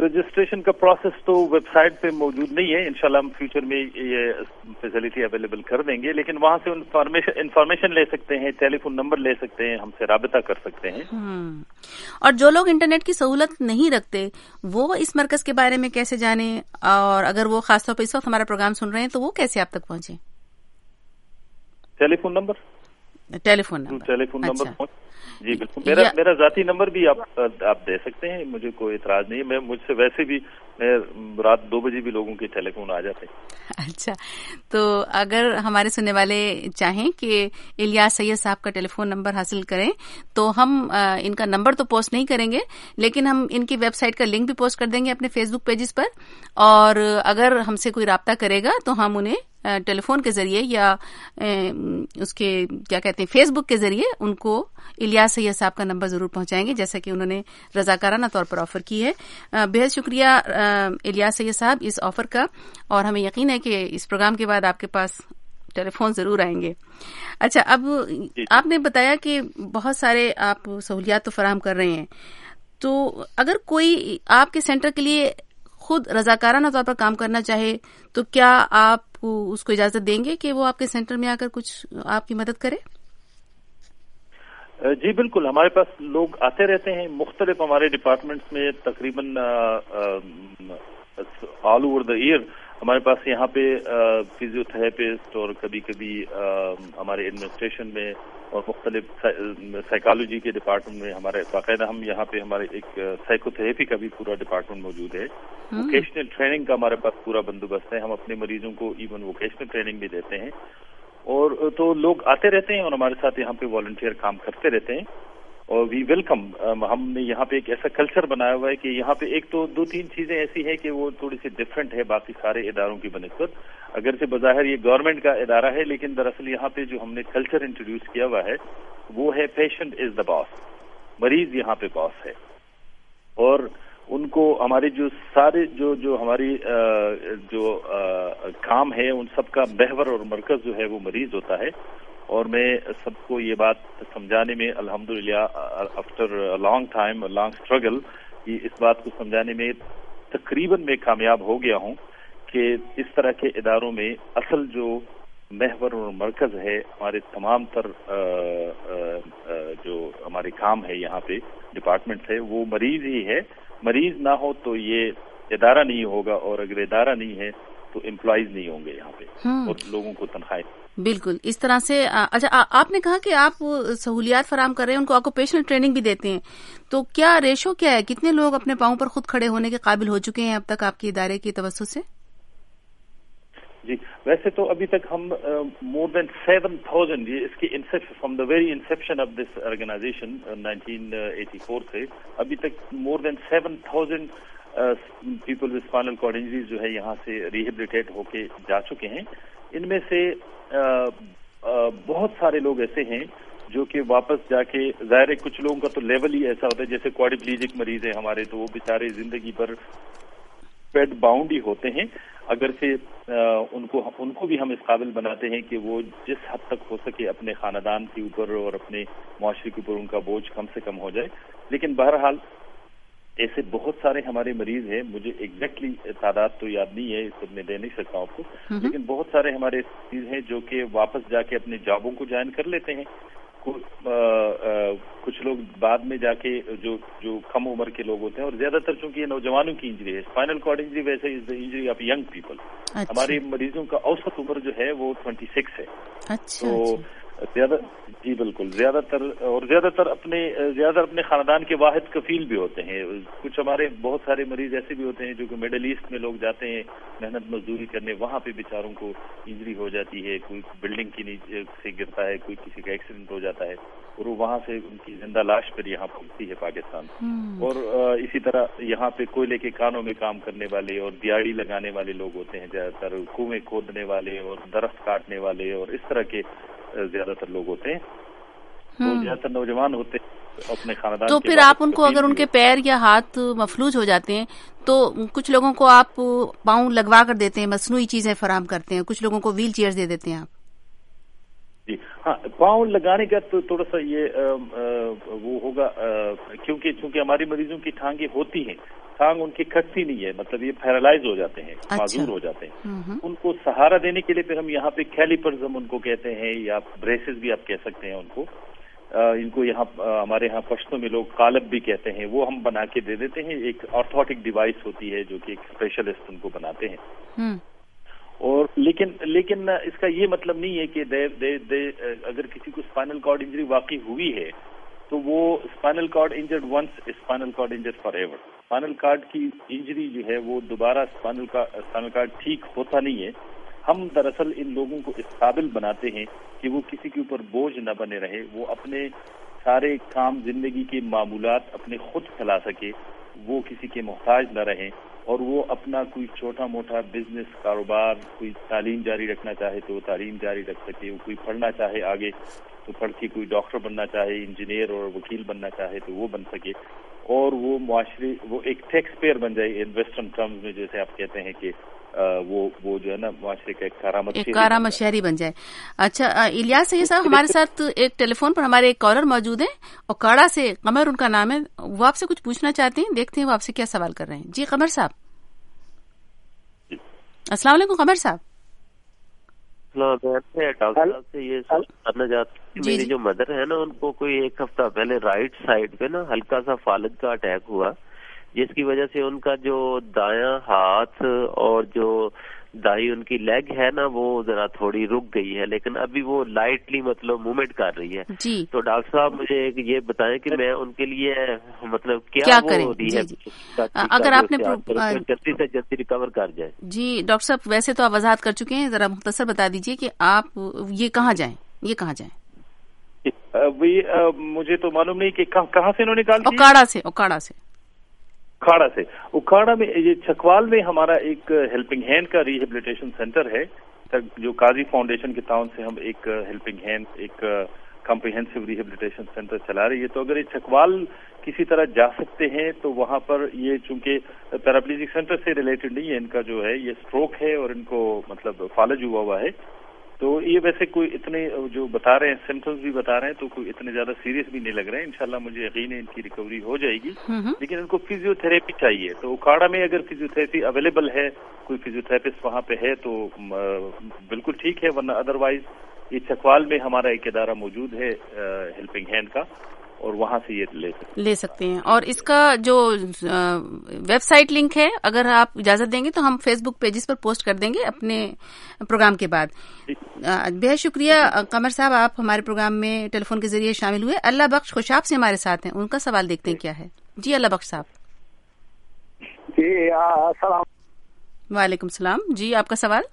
रजिस्ट्रेशन का प्रोसेस तो वेबसाइट पे मौजूद नहीं है, इंशाल्लाह हम फ्यूचर में ये फैसिलिटी अवेलेबल कर देंगे, लेकिन वहां से इंफॉर्मेशन इंफॉर्मेशन ले सकते हैं, टेलीफोन नंबर ले सकते हैं, हमसे राबिता कर सकते हैं। और जो लोग इंटरनेट की सहूलत नहीं रखते वो इस मरकज के बारे में कैसे जाने, और अगर वो खासतौर पर इस वक्त हमारा प्रोग्राम सुन रहे हैं तो वो कैसे आप तक पहुंचे? Telephone number telephone number telephone अच्छा। नंबर जी बिल्कुल, मेरा मेरा जाती नंबर भी आप आप दे सकते हैं, मुझे कोई इतराज नहीं है। मैं मुझसे वैसे भी मैं रात दो बजे भी लोगों के टेलीफोन आ जाते हैं। अच्छा, तो अगर हमारे सुनने वाले चाहें कि इलियास सैयद साहब का टेलीफोन नंबर हासिल करें तो हम इनका नंबर तो पोस्ट नहीं करेंगे, लेकिन हम इनकी वेबसाइट का लिंक भी पोस्ट कर देंगे अपने फेसबुक पेजेस पर, और अगर हमसे कोई राब्ता करेगा तो हम उन्हें टेलीफोन के जरिए या उसके क्या कहते हैं फेसबुक के जरिए उनको इलियास सैयद साहब का नंबर जरूर पहुंचाएंगे, जैसा कि उन्होंने रजाकाराना तौर पर ऑफर की है। बेहद शुक्रिया इलियास सैयद साहब इस ऑफर का, और हमें यकीन है कि इस प्रोग्राम के बाद आपके पास टेलीफोन जरूर आएंगे। अच्छा, अब आपने बताया कि बहुत सारे आप सहूलियात तो फराहम कर रहे हैं, तो अगर कोई आपके सेंटर के लिए खुद रजाकाराना तौर पर काम करना चाहे तो क्या आप उसको इजाजत देंगे कि वो आपके सेंटर में आकर कुछ आपकी मदद करे? जी बिल्कुल, हमारे पास लोग आते रहते हैं मुख्तलिफ हमारे डिपार्टमेंट्स में, तकरीबन ऑल ओवर द ईयर हमारे पास यहाँ पे फिजियोथेरेपिस्ट और कभी कभी हमारे एडमिनिस्ट्रेशन में और मुख्तलिफ साइकोलॉजी के डिपार्टमेंट में हमारे बाकायदा हम यहाँ पे हमारे एक साइकोथेरेपी का भी पूरा डिपार्टमेंट मौजूद है। वोकेशनल ट्रेनिंग का हमारे पास पूरा बंदोबस्त है, हम अपने मरीजों को इवन वोकेशनल ट्रेनिंग भी देते हैं, और तो लोग आते रहते हैं और हमारे साथ यहाँ पे वॉलंटियर काम करते रहते हैं, और वी वेलकम। हमने यहाँ पे एक ऐसा कल्चर बनाया हुआ है कि यहाँ पे एक तो दो तीन चीजें ऐसी है कि वो थोड़ी सी डिफरेंट है बाकी सारे इदारों की बनिस्बत। अगर से बज़ाहिर ये गवर्नमेंट का इदारा है, लेकिन दरअसल यहाँ पे जो हमने कल्चर इंट्रोड्यूस किया हुआ है वो है पेशेंट इज द बॉस, मरीज यहाँ पे बॉस है, और उनको हमारे जो सारे जो जो हमारी आ, जो आ, काम है उन सब का महवर और मरकज जो है वो मरीज होता है। और मैं सबको ये बात समझाने में अल्हम्दुलिल्लाह after long time long struggle ये इस बात को समझाने में तकरीबन मैं कामयाब हो गया हूँ कि इस तरह के इदारों में असल जो महवर और मरकज है हमारे तमाम तर आ, आ, जो हमारे काम है यहाँ पे डिपार्टमेंट है वो मरीज ही है। मरीज ना हो तो ये इदारा नहीं होगा, और अगर इदारा नहीं है तो एम्प्लॉइज नहीं होंगे यहाँ पे, और लोगों को तनख्वाहें। बिल्कुल इस तरह से। अच्छा, आ, आपने कहा कि आप सहूलियात फराहम कर रहे हैं, उनको ऑक्यूपेशनल ट्रेनिंग भी देते हैं, तो क्या रेशो क्या है, कितने लोग अपने पांव पर खुद खड़े होने के काबिल हो चुके हैं अब तक आपके इदारे की तवज्जो से? जी, वैसे तो अभी तक हम मोर देन सेवन थाउजेंड ये इसकी inception from the very inception of this organisation nineteen eighty four से अभी तक more than seven thousand people with spinal cord injuries जो है यहाँ से रिहेबिलिटेट होके जा चुके हैं। इनमें से uh, uh, बहुत सारे लोग ऐसे हैं जो कि वापस जाके, जाहिर है कुछ लोगों का तो लेवल ही ऐसा होता है, जैसे क्वाड्रिप्लीजिक मरीज है हमारे, तो वो बेचारे जिंदगी भर बेड बाउंड ही होते हैं। अगर से आ, उनको उनको भी हम इस काबिल बनाते हैं कि वो जिस हद तक हो सके अपने खानदान के ऊपर और अपने मुआशरे के ऊपर उनका बोझ कम से कम हो जाए। लेकिन बहरहाल ऐसे बहुत सारे हमारे मरीज हैं, मुझे एग्जैक्टली तादाद तो याद नहीं है, इसको मैं दे नहीं सकता आपको, लेकिन बहुत सारे हमारे मरीज हैं जो कि वापस जाके अपने जॉबों को ज्वाइन कर लेते हैं। आ, आ, कुछ लोग बाद में जाके जो जो कम उम्र के लोग होते हैं, और ज्यादातर चूंकि ये नौजवानों की इंजरी है, स्पाइनल कॉर्ड इंजरी वैसे is the injury of young people. हमारे मरीजों का औसत उम्र जो है वो ट्वेंटी सिक्स है। अच्छा, तो ज्यादा जी बिल्कुल, ज्यादातर और ज्यादातर अपने ज्यादा अपने खानदान के वाहिद कफील भी होते हैं। कुछ हमारे बहुत सारे मरीज ऐसे भी होते हैं जो कि मिडिल ईस्ट में लोग जाते हैं मेहनत मजदूरी करने, वहां पे बेचारों को इंजरी हो जाती है, कोई बिल्डिंग की नीचे से गिरता है, कोई किसी का एक्सीडेंट हो जाता है, और वो वहां से उनकी जिंदा लाश पर यहाँ पहुंचती है पाकिस्तान। और इसी तरह यहाँ पे कोयले के कानों में काम करने वाले और दिहाड़ी लगाने वाले लोग होते हैं, ज्यादातर कुएं खोदने वाले और दरख्त काटने वाले और इस तरह के ज्यादातर लोग होते हैं। तो ज्यादातर नौजवान होते हैं अपने खानदान। तो फिर आप उनको, अगर उनके पैर या हाथ मफलूज हो जाते हैं तो कुछ लोगों को आप पाँव लगवा कर देते हैं, मसनूई चीजें फराहम करते हैं, कुछ लोगों को व्हील चेयर दे देते हैं आप? جی ہاں، پاؤں لگانے کا تو تھوڑا سا یہ وہ ہوگا، کیونکہ چونکہ ہماری مریضوں کی ٹانگیں ہوتی ہیں، ٹانگ ان کی کھٹتی نہیں ہے، مطلب یہ پیرالائز ہو جاتے ہیں، معذور ہو جاتے ہیں. ان کو سہارا دینے کے لیے پھر ہم یہاں پہ کیلیپرز ہم ان کو کہتے ہیں، یا بریسز بھی آپ کہہ سکتے ہیں ان کو. ان کو یہاں ہمارے یہاں پشتوں میں لوگ قالب بھی کہتے ہیں، وہ ہم بنا کے دے دیتے ہیں. ایک آرتھوٹک ڈیوائس ہوتی ہے جو کہ ایک اسپیشلسٹ ان کو بناتے ہیں. اور لیکن لیکن اس کا یہ مطلب نہیں ہے کہ دے دے دے اگر کسی کو اسپائنل کارڈ انجری واقعی ہوئی ہے تو وہ spinal cord injured once, spinal cord injured forever. Spinal cord کی انجری جو ہے وہ دوبارہ اسپائنل اسپائنل کارڈ ٹھیک ہوتا نہیں ہے. ہم دراصل ان لوگوں کو اس قابل بناتے ہیں کہ وہ کسی کے اوپر بوجھ نہ بنے رہے، وہ اپنے سارے کام زندگی کے معمولات اپنے خود چلا سکے، وہ کسی کے محتاج نہ رہیں، اور وہ اپنا کوئی چھوٹا موٹا بزنس، کاروبار، کوئی تعلیم جاری رکھنا چاہے تو وہ تعلیم جاری رکھ سکے، وہ کوئی پڑھنا چاہے آگے تو پڑھ کے کوئی ڈاکٹر بننا چاہے، انجینئر اور وکیل بننا چاہے تو وہ بن سکے، اور وہ معاشرے وہ ایک ٹیکس پیئر بن جائے ان ویسٹرن ٹرمز میں، جیسے آپ کہتے ہیں کہ وہ وہ جو ہے نا معاشرے کا ایک کارآمد ایک کارآمد شہری بن جائے. اچھا الیاس سید صاحب، ہمارے ساتھ ایک ٹیلی فون پر ہمارے ایک کالر موجود ہیں، اوکاڑا سے قمر ان کا نام ہے، وہ آپ سے کچھ پوچھنا چاہتے ہیں، دیکھتے ہیں وہ آپ سے کیا سوال کر رہے ہیں. جی قمر صاحب. السلام علیکم قمر صاحب. ڈاکٹر صاحب سے یہ کرنا چاہتا ہوں، میری جو مدر ہے نا ان کو کوئی ایک ہفتہ پہلے رائٹ سائڈ پہ نا ہلکا سا فالج کا اٹیک ہوا، جس کی وجہ سے ان کا جو دایاں ہاتھ اور جو دائیں ان کی لیگ ہے نا وہ ذرا تھوڑی رک گئی ہے، لیکن ابھی وہ لائٹلی مطلب موومنٹ کر ری ہے. جی تو ڈاکٹر صاحب مجھے یہ بتائیں کہ میں ان کے لیے مطلب کیا کریں. اگر آپ نے جلدی سے جلدی ریکور کر جائے. جی ڈاکٹر صاحب ویسے تو آپ وضاحت کر چکے ہیں، ذرا مختصر بتا دیجیے کہ آپ یہ کہاں جائیں، یہ کہاں جائیں. مجھے تو معلوم نہیں کہ کہاں سے انہوں نے نکال دی. اوکاڑا سے. اوکاڑا سے اکھاڑا سے اکھاڑا میں یہ چھکوال میں ہمارا ایک ہیلپنگ ہینڈ کا ریہیبلیٹیشن سینٹر ہے، جو قاضی فاؤنڈیشن کے تعاون سے ہم ایک ہیلپنگ ہینڈ ایک کمپریہنسو ریہیبلیٹیشن سینٹر چلا رہی ہے. تو اگر یہ چھکوال کسی طرح جا سکتے ہیں تو وہاں پر یہ چونکہ پیراپلیجک سینٹر سے ریلیٹڈ نہیں ہے، ان کا جو ہے یہ اسٹروک ہے اور ان کو مطلب فالج ہوا ہوا ہے. تو یہ ویسے کوئی اتنے جو بتا رہے ہیں سمپٹمز بھی بتا رہے ہیں تو کوئی اتنے زیادہ سیریس بھی نہیں لگ رہے ہیں. انشاءاللہ مجھے یقین ہے ان کی ریکوری ہو جائے گی، لیکن ان کو فزیو تھراپی چاہیے. تو اکھاڑا میں اگر فزیو تھراپی اویلیبل ہے، کوئی فزیو تھراپسٹ وہاں پہ ہے تو بالکل ٹھیک ہے، ورنہ ادروائز یہ چھکوال میں ہمارا ایک ادارہ موجود ہے ہیلپنگ ہینڈ کا، اور وہاں سے یہ لے سکتے لے سکتے ہیں. اور اس کا جو ویب سائٹ لنک ہے اگر آپ اجازت دیں گے تو ہم فیس بک پیجز پر پوسٹ کر دیں گے اپنے پروگرام کے بعد. بہت شکریہ قمر صاحب، آپ ہمارے پروگرام میں ٹیلی فون کے ذریعے شامل ہوئے. اللہ بخش خوشاب سے ہمارے ساتھ ہیں، ان کا سوال دیکھتے ہیں کیا ہے. جی اللہ بخش صاحب. جی السلام. وعلیکم السلام. جی آپ کا سوال.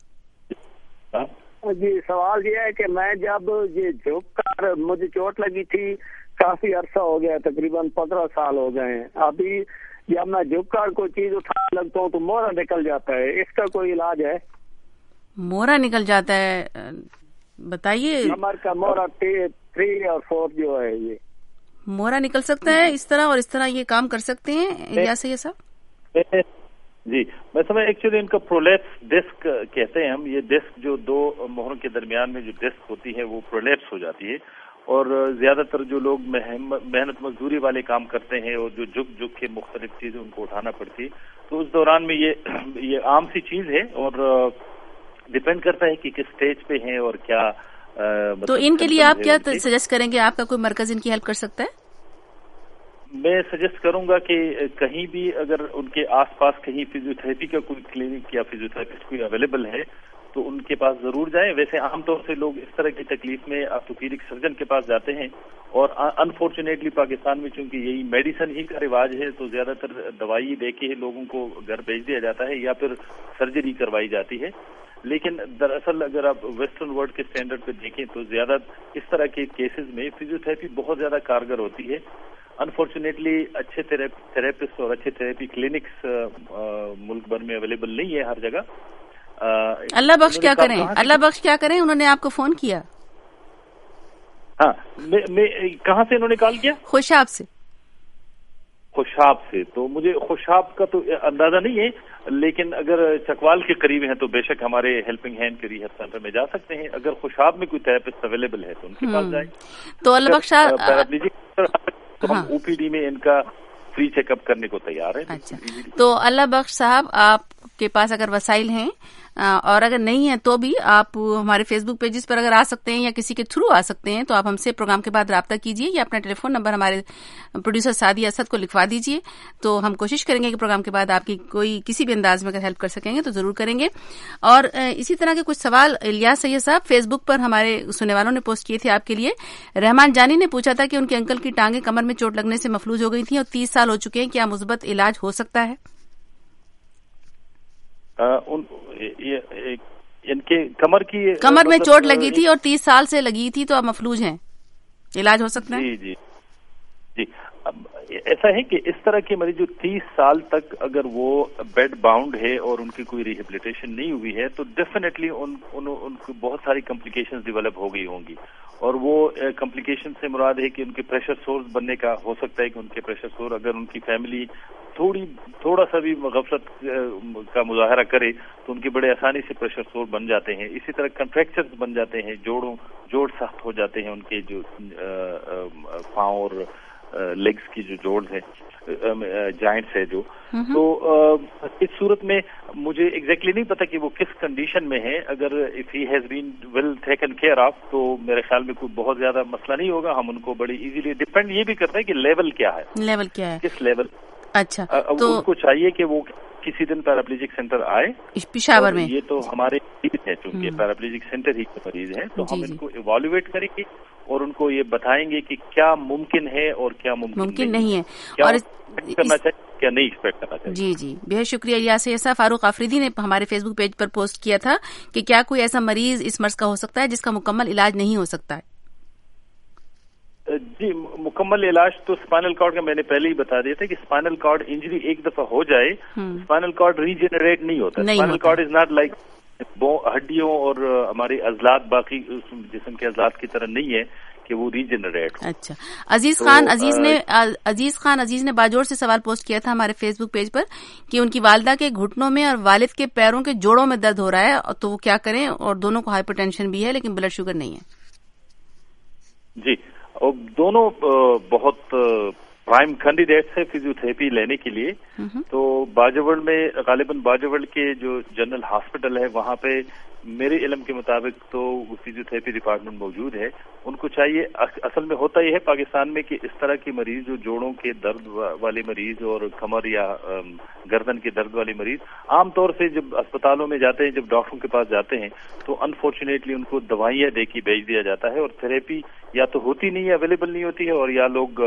جی سوال یہ ہے کہ میں جب یہ جھک کر مجھے چوٹ لگی تھی، کافی عرصہ ہو گیا، تقریباً پندرہ سال ہو گئے ہیں. ابھی جب میں جھک کر کوئی چیز اٹھانے لگتا ہوں تو مورا نکل جاتا ہے، اس کا کوئی علاج ہے؟ مورا نکل جاتا ہے، بتائیے. کمر کا مورا تھری اور فور جو ہے یہ مورا نکل سکتا ہے اس طرح، اور اس طرح یہ کام کر سکتے ہیں یا سے یہ سب؟ جی میں سمجھ ایکچولی ان کا پرولیپس ڈسک کہتے ہیں ہم. یہ ڈسک جو دو مہروں کے درمیان میں جو ڈسک ہوتی ہے وہ پرولیپس ہو جاتی ہے، اور زیادہ تر جو لوگ محنت مزدوری والے کام کرتے ہیں اور جو جھک جھک کے مختلف چیزیں ان کو اٹھانا پڑتی ہے، تو اس دوران میں یہ یہ عام سی چیز ہے، اور ڈپینڈ کرتا ہے کہ کس اسٹیج پہ ہیں اور کیا. تو ان کے لیے آپ کیا سجیسٹ کریں گے؟ آپ کا کوئی مرکز ان کی ہیلپ کر سکتا ہے؟ میں سجیسٹ کروں گا کہ کہیں بھی اگر ان کے آس پاس کہیں فزیو تھراپی کا کوئی کلینک یا فزیو تھراپسٹ کوئی اویلیبل ہے تو ان کے پاس ضرور جائیں. ویسے عام طور سے لوگ اس طرح کی تکلیف میں آرتھوپیڈک سرجن کے پاس جاتے ہیں، اور انفارچونیٹلی پاکستان میں چونکہ یہی میڈیسن ہی کا رواج ہے تو زیادہ تر دوائی دے کے لوگوں کو گھر بھیج دیا جاتا ہے یا پھر سرجری کروائی جاتی ہے. لیکن دراصل اگر آپ ویسٹرن ورلڈ کے اسٹینڈرڈ پہ دیکھیں تو زیادہ اس طرح کے کیسز میں فزیو تھراپی بہت زیادہ کارگر ہوتی ہے. انفارچونیٹلی اچھے تھراپسٹ اور اچھے تھراپی کلینکس ملک بھر میں اویلیبل نہیں ہے ہر جگہ. اللہ بخش کیا کریں اللہ بخش کیا کریں انہوں نے آپ کو فون کیا؟ ہاں میں کہاں سے انہوں نے کال کیا؟ خوشاب سے. خوشاب سے. تو مجھے خوشاب کا تو اندازہ نہیں ہے، لیکن اگر چکوال کے قریب ہیں تو بے شک ہمارے ہیلپنگ ہینڈ کے ریہیب سینٹر میں جا سکتے ہیں. اگر خوشاب میں کوئی تھراپسٹ اویلیبل ہے تو ان کے پاس جائیں. تو اللہ بخش تو ہم او پی ڈی میں ان کا فری چیک اپ کرنے کو تیار ہیں. اچھا, تو اللہ بخش صاحب آپ کے پاس اگر وسائل ہیں اور اگر نہیں ہے تو بھی آپ ہمارے فیس بک پیجز پر اگر آ سکتے ہیں یا کسی کے تھرو آ سکتے ہیں تو آپ ہم سے پروگرام کے بعد رابطہ کیجیے یا اپنا ٹیلی فون نمبر ہمارے پروڈیوسر سعدیہ اسد کو لکھوا دیجیے. تو ہم کوشش کریں گے کہ پروگرام کے بعد آپ کی کوئی کسی بھی انداز میں اگر ہیلپ کر سکیں گے تو ضرور کریں گے. اور اسی طرح کے کچھ سوال الیاس سید صاحب فیس بک پر ہمارے سننے والوں نے پوسٹ کیے تھے آپ کے لیے. رحمان جانی نے پوچھا تھا کہ ان کے انکل کی ٹانگیں کمر میں چوٹ لگنے سے مفلوج ہو گئی تھیں اور تیس سال ہو چکے ہیں, کیا مثبت علاج ہو سکتا ہے؟ ان کے کمر کی کمر میں چوٹ لگی تھی اور تیس سال سے لگی تھی تو اب مفلوج ہیں, علاج ہو سکتا ہے؟ جی جی جی ایسا ہے کہ اس طرح کے مریض جو تیس سال تک اگر وہ بیڈ باؤنڈ ہے اور ان کی کوئی ریہیبلیٹیشن نہیں ہوئی ہے تو ڈیفینیٹلی ان ان, ان کو بہت ساری کمپلیکیشنز ڈیولپ ہو گئی ہوں گی. اور وہ کمپلیکیشن سے مراد ہے کہ ان کے پریشر سورس بننے کا ہو سکتا ہے کہ ان کے پریشر سور اگر ان کی فیملی تھوڑی تھوڑا سا بھی غفلت کا مظاہرہ کرے تو ان کے بڑے آسانی سے پریشر سور بن جاتے ہیں. اسی طرح کنٹریکچرز بن جاتے ہیں, جوڑوں جوڑ سخت ہو جاتے ہیں ان کے جو پاؤں اور لیگز کی جو جوڑ ہے جوائنٹس ہے جو. تو اس صورت میں مجھے ایگزیکٹلی نہیں پتا کہ وہ کس کنڈیشن میں ہے. اگر if he has been well taken care of تو میرے خیال میں کوئی بہت زیادہ مسئلہ نہیں ہوگا. ہم ان کو بڑی ایزیلی ڈپینڈ یہ بھی کرتے ہیں کہ لیول کیا ہے, لیول کیا ہے, کس لیول. اچھا, تو ان کو چاہیے کہ وہ کسی دن پیراپلیجک سینٹر آئے پشاور میں. یہ تو ہمارے مریض ہیں چونکہ پیراپلیجک سینٹر ہی کے مریض ہیں تو ہم ان کو ایوالویٹ کریں گے اور ان کو یہ بتائیں گے کہ کیا ممکن ہے اور کیا ممکن, ممکن نہیں ہے, کیا اور کرنا چاہیے کیا نہیں ایکسپیکٹ کرنا چاہیے. جی جی بہت شکریہ الیاس سید صاحب. فاروق آفریدی نے ہمارے فیس بک پیج پر پوسٹ کیا تھا کہ کیا کوئی ایسا مریض اس مرض کا ہو سکتا ہے جس کا مکمل علاج نہیں ہو سکتا ہے؟ جی مکمل علاج تو اسپائنل کارڈ کا میں نے پہلے ہی بتا دیا تھا کہ اسپائنل کارڈ انجری ایک دفعہ ہو جائے اسپائنل کارڈ ریجنریٹ نہیں ہوتا. Spinal cord is not like ہڈیوں اور ہمارے عضلات باقی جسم کے عضلات کی طرح نہیں ہے کہ وہ ریجنریٹ ہو. اچھا, عزیز خان عزیز نے عزیز خان عزیز نے باجوڑ سے سوال پوسٹ کیا تھا ہمارے فیس بک پیج پر کہ ان کی والدہ کے گھٹنوں میں اور والد کے پیروں کے جوڑوں میں درد ہو رہا ہے تو وہ کیا کریں, اور دونوں کو ہائپر ٹینشن بھی ہے لیکن بلڈ شوگر نہیں ہے. جی اور دونوں بہت پرائم کینڈیڈیٹس ہیں فزیوتھراپی لینے کے لیے. تو باجوڑ میں غالباً باجوڑ کے جو جنرل ہاسپٹل ہے وہاں پہ میرے علم کے مطابق تو فزیوتھراپی ڈپارٹمنٹ موجود ہے. ان کو چاہیے, اصل میں ہوتا یہ ہے پاکستان میں کہ اس طرح کے مریض جو جوڑوں کے درد والے مریض اور کمر یا گردن کے درد والے مریض عام طور سے جب اسپتالوں میں جاتے ہیں, جب ڈاکٹروں کے پاس جاتے ہیں تو انفارچونیٹلی ان کو دوائیاں دے کے بھیج دیا جاتا ہے اور تھراپی یا تو ہوتی نہیں ہے, اویلیبل نہیں ہوتی ہے, اور یا لوگ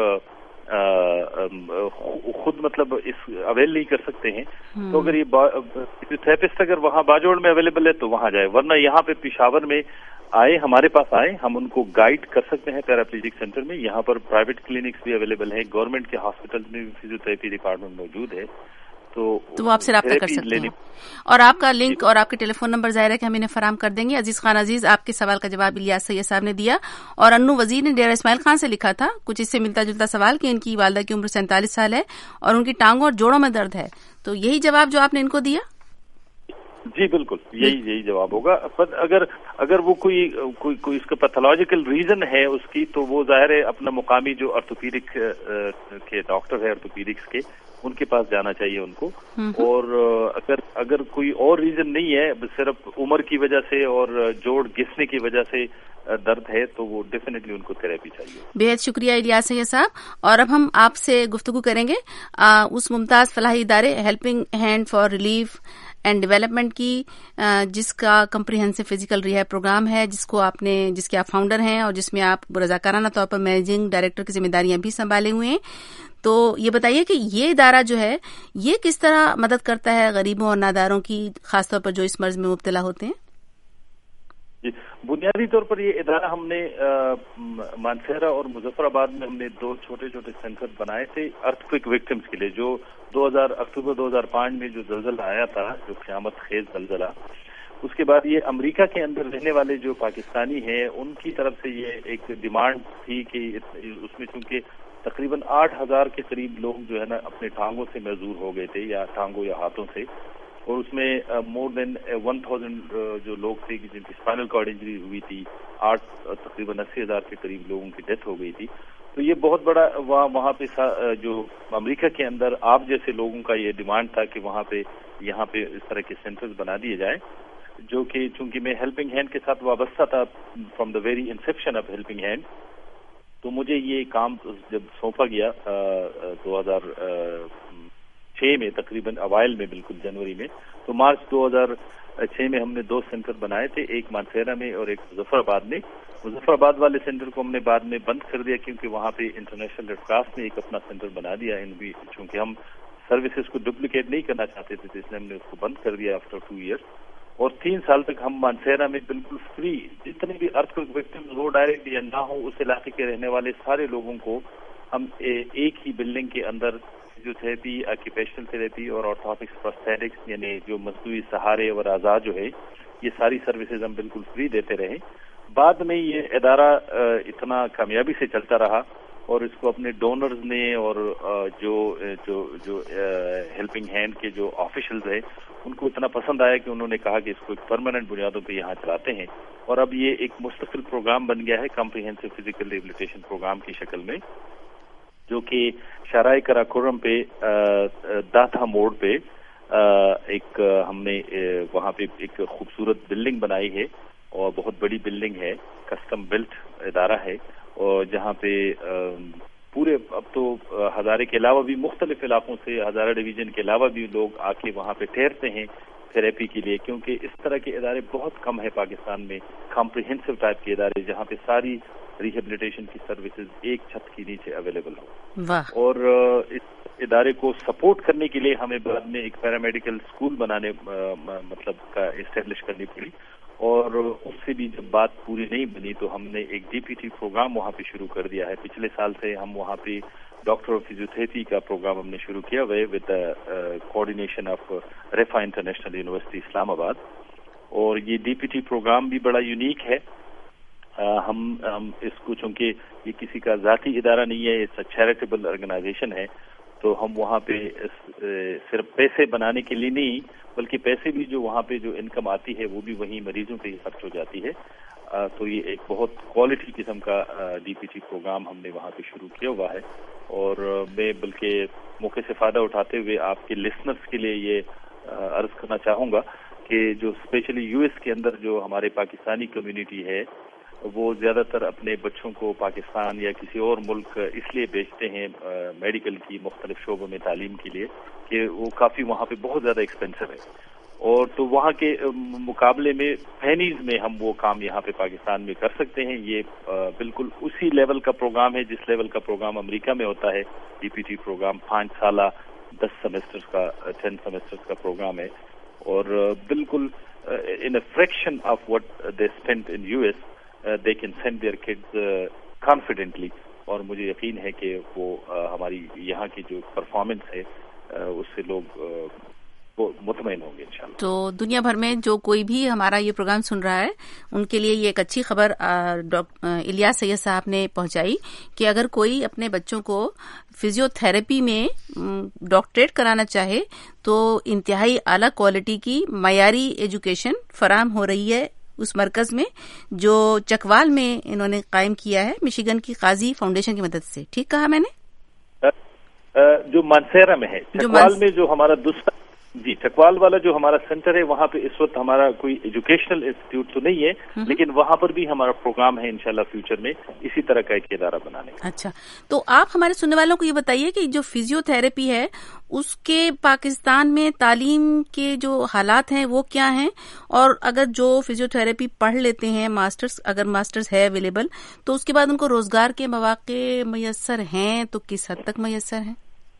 خود مطلب اس اویل نہیں کر سکتے ہیں. تو اگر یہ تھراپسٹ اگر وہاں باجوڑ میں اویلیبل ہے تو وہاں جائے, ورنہ یہاں پہ پشاور میں آئے, ہمارے پاس آئے, ہم ان کو گائیڈ کر سکتے ہیں پیراپلیجک سینٹر میں. یہاں پر پرائیویٹ کلینکس بھی اویلیبل ہیں, گورنمنٹ کے ہاسپٹل میں بھی فزیوتھراپی ڈپارٹمنٹ موجود ہے. تو تو وہ آپ سے رابطہ کر سکتے ہیں, اور آپ کا لنک اور آپ کے ٹیلی فون نمبر ظاہر ہے کہ ہم انہیں فراہم کر دیں گے. عزیز خان عزیز, آپ کے سوال کا جواب الیاس سید صاحب نے دیا. اور انو وزیر نے ڈیرہ اسماعیل خان سے لکھا تھا کچھ اس سے ملتا جلتا سوال کہ ان کی والدہ کی عمر سینتالیس سال ہے اور ان کی ٹانگوں اور جوڑوں میں درد ہے. تو یہی جواب جو آپ نے ان کو دیا؟ جی بالکل یہی یہی جواب ہوگا. اگر اگر وہ کوئی کوئی کوئی اس کا پیتھولوجیکل ریزن ہے اس کی تو وہ ظاہر ہے اپنا مقامی جو آرتھوپیڈک کے ڈاکٹر ہے آرتھوپیڈکس کے ان کے پاس جانا چاہیے ان کو. اور اگر اگر کوئی اور ریزن نہیں ہے, صرف عمر کی وجہ سے اور جوڑ گھسنے کی وجہ سے درد ہے تو وہ ڈیفینیٹلی ان کو تھراپی چاہیے. بہت شکریہ الیاس سید صاحب. اور اب ہم آپ سے گفتگو کریں گے آ, اس ممتاز فلاحی ادارے helping hand for relief and development کی, جس کا کمپریہنسو فزیکل ریہیب پروگرام ہے, جس کو آپ نے جس کے آپ فاؤنڈر ہیں اور جس میں آپ رضاکارانہ طور پر مینیجنگ ڈائریکٹر کی ذمہ داریاں بھی سنبھالے ہوئے ہیں. تو یہ بتائیے کہ یہ ادارہ جو ہے یہ کس طرح مدد کرتا ہے غریبوں اور ناداروں کی, خاص طور پر جو اس مرض میں مبتلا ہوتے ہیں؟ جی بنیادی طور پر یہ ادارہ ہم نے مانسہرہ اور مظفر آباد میں ہم نے دو چھوٹے چھوٹے سینٹر بنائے تھے ارتھ کوئک وکٹمس کے لیے. جو دو ہزار اکتوبر دو ہزار پانچ میں جو زلزلہ آیا تھا, جو قیامت خیز زلزلہ, اس کے بعد یہ امریکہ کے اندر رہنے والے جو پاکستانی ہیں ان کی طرف سے یہ ایک ڈیمانڈ تھی کہ اس میں چونکہ تقریباً آٹھ ہزار کے قریب لوگ جو ہے نا اپنے ٹانگوں سے محظور ہو گئے تھے, یا ٹانگوں یا ہاتھوں سے, اور اس میں مور دین ون تھاؤزینڈ جو لوگ تھے جن کی اسپائنل کارڈ انجری ہوئی تھی، آٹھ تقریباً اسی ہزار کے قریب لوگوں کی ڈیتھ ہو گئی تھی. تو یہ بہت بڑا وہاں وہاں پہ جو امریکہ کے اندر آپ جیسے لوگوں کا یہ ڈیمانڈ تھا کہ وہاں پہ یہاں پہ اس طرح کے سینٹرز بنا دیے جائیں، جو کہ چونکہ میں ہیلپنگ ہینڈ کے ساتھ وابستہ تھا from the very inception of helping hand, تو مجھے یہ کام جب سونپا گیا دو ہزار چھ میں تقریباً اوائل میں، بالکل جنوری میں، تو مارچ دو ہزار چھ میں ہم نے دو سینٹر بنائے تھے، ایک مانسیرا میں اور ایک مظفر آباد میں. مظفر آباد والے سینٹر کو ہم نے بعد میں بند کر دیا کیونکہ وہاں پہ انٹرنیشنل ریڈ کراس نے ایک اپنا سینٹر بنا دیا، ان بھی چونکہ ہم سروسز کو ڈپلیکیٹ نہیں کرنا چاہتے تھے تو اس لیے ہم نے اس کو بند کر دیا آفٹر ٹو ایئرس. اور تین سال تک ہم مانسیرا میں بالکل فری جتنے بھی ارتھ کوئک وکٹمز ہو ڈائریکٹ یا نہ ہو اس علاقے کے رہنے والے سارے لوگوں کو ہم ایک ہی بلڈنگ کے اندر فزیوتھراپی، آکیوپیشنل تھراپی اور آرتھوپکس پروستھیٹکس یعنی جو مصنوعی سہارے اور اعضاء جو ہے یہ ساری سروسز ہم بالکل فری دیتے رہے. بعد میں یہ ادارہ اتنا کامیابی سے چلتا رہا اور اس کو اپنے ڈونرز نے اور جو جو جو ہیلپنگ ہینڈ کے جو آفیشلز ہیں ان کو اتنا پسند آیا کہ انہوں نے کہا کہ اس کو ایک پرماننٹ بنیادوں پہ یہاں چلاتے ہیں. اور اب یہ ایک مستقل پروگرام بن گیا ہے کمپریہنسو فزیکل ریہیبلیٹیشن پروگرام کی شکل میں، جو کہ شاہراہ قراقرم پہ داتھا موڑ پہ ایک ہم نے وہاں پہ ایک خوبصورت بلڈنگ بنائی ہے اور بہت بڑی بلڈنگ ہے، کسٹم بلٹ ادارہ ہے، اور جہاں پہ پورے اب تو ہزارے کے علاوہ بھی مختلف علاقوں سے، ہزارہ ڈویژن کے علاوہ بھی لوگ آ کے وہاں پہ ٹھہرتے ہیں تھراپی کے لیے، کیونکہ اس طرح کے ادارے بہت کم ہے پاکستان میں، کمپریہنسو ٹائپ کے ادارے جہاں پہ ساری ریہیبلیٹیشن کی سروسز ایک چھت کے نیچے اویلیبل ہو. اور اس ادارے کو سپورٹ کرنے کے لیے ہمیں بعد میں ایک پیرامیڈیکل اسکول بنانے مطلب کا اسٹیبلش کرنی پڑی، اور اس سے بھی جب بات پوری نہیں بنی تو ہم نے ایک ڈی پی ٹی پروگرام وہاں پہ شروع کر دیا ہے. پچھلے سال سے ہم وہاں پہ ڈاکٹر آف فزیوتھراپی کا پروگرام ہم نے شروع کیا ہوا ہے with coordination of Riphah international university Islamabad. اور یہ ڈی پی ٹی پروگرام بھی بڑا یونیک ہے. ہم ہم اس کو چونکہ یہ کسی کا ذاتی ادارہ نہیں ہے، اس چیریٹیبل آرگنائزیشن ہے، تو ہم وہاں پہ صرف پیسے بنانے کے لیے نہیں بلکہ پیسے بھی جو وہاں پہ جو انکم آتی ہے وہ بھی وہیں مریضوں پہ ہی خرچ ہو جاتی ہے. تو یہ ایک بہت کوالٹی قسم کا ڈی پی ٹی پروگرام ہم نے وہاں پہ شروع کیا ہوا ہے. اور میں بلکہ موقع سے فائدہ اٹھاتے ہوئے آپ کے لسنرز کے لیے یہ عرض کرنا چاہوں گا کہ جو اسپیشلی یو ایس کے اندر جو ہمارے پاکستانی کمیونٹی ہے وہ زیادہ تر اپنے بچوں کو پاکستان یا کسی اور ملک اس لیے بھیجتے ہیں میڈیکل کی مختلف شعبوں میں تعلیم کے لیے کہ وہ کافی وہاں پہ بہت زیادہ ایکسپینسو ہے، اور تو وہاں کے مقابلے میں پینیز میں ہم وہ کام یہاں پہ پاکستان میں کر سکتے ہیں. یہ بالکل اسی لیول کا پروگرام ہے جس لیول کا پروگرام امریکہ میں ہوتا ہے. ڈی پی ٹی پروگرام پانچ سالہ دس سیمسٹرز کا ٹین سیمسٹرز کا پروگرام ہے، اور بالکل in a fraction of what they spend in U S they can send their kids uh, confidently. اور مجھے یقین ہے کہ وہ uh, ہماری یہاں کی جو پرفارمنس ہے uh, اس سے لوگ uh, وہ مطمئن ہوں گے انشاءاللہ. تو دنیا بھر میں جو کوئی بھی ہمارا یہ پروگرام سن رہا ہے ان کے لیے یہ ایک اچھی خبر الیاس سید صاحب نے پہنچائی کہ اگر کوئی اپنے بچوں کو فزیو تھراپی میں ڈاکٹریٹ کرانا چاہے تو انتہائی اعلیٰ کوالٹی کی معیاری ایجوکیشن فراہم ہو رہی ہے اس مرکز میں جو چکوال میں انہوں نے قائم کیا ہے مشیگن کی قاضی فاؤنڈیشن کی مدد سے. ٹھیک کہا میں نے؟ جو مانسیرا میں ہے، چکوال میں جو ہمارا دوسرا جی چکوال والا جو ہمارا سینٹر ہے وہاں پہ اس وقت ہمارا کوئی ایجوکیشنل انسٹیٹیوٹ تو نہیں ہے، لیکن وہاں پر بھی ہمارا پروگرام ہے انشاءاللہ فیوچر میں اسی طرح کا ایک ادارہ بنانے کا. اچھا، تو آپ ہمارے سننے والوں کو یہ بتائیے کہ جو فزیو تھراپی ہے اس کے پاکستان میں تعلیم کے جو حالات ہیں وہ کیا ہیں، اور اگر جو فزیو تھراپی پڑھ لیتے ہیں ماسٹرز اگر ماسٹرز ہے اویلیبل تو اس کے بعد ان کو روزگار کے مواقع میسر ہیں تو کس حد تک میسر ہیں؟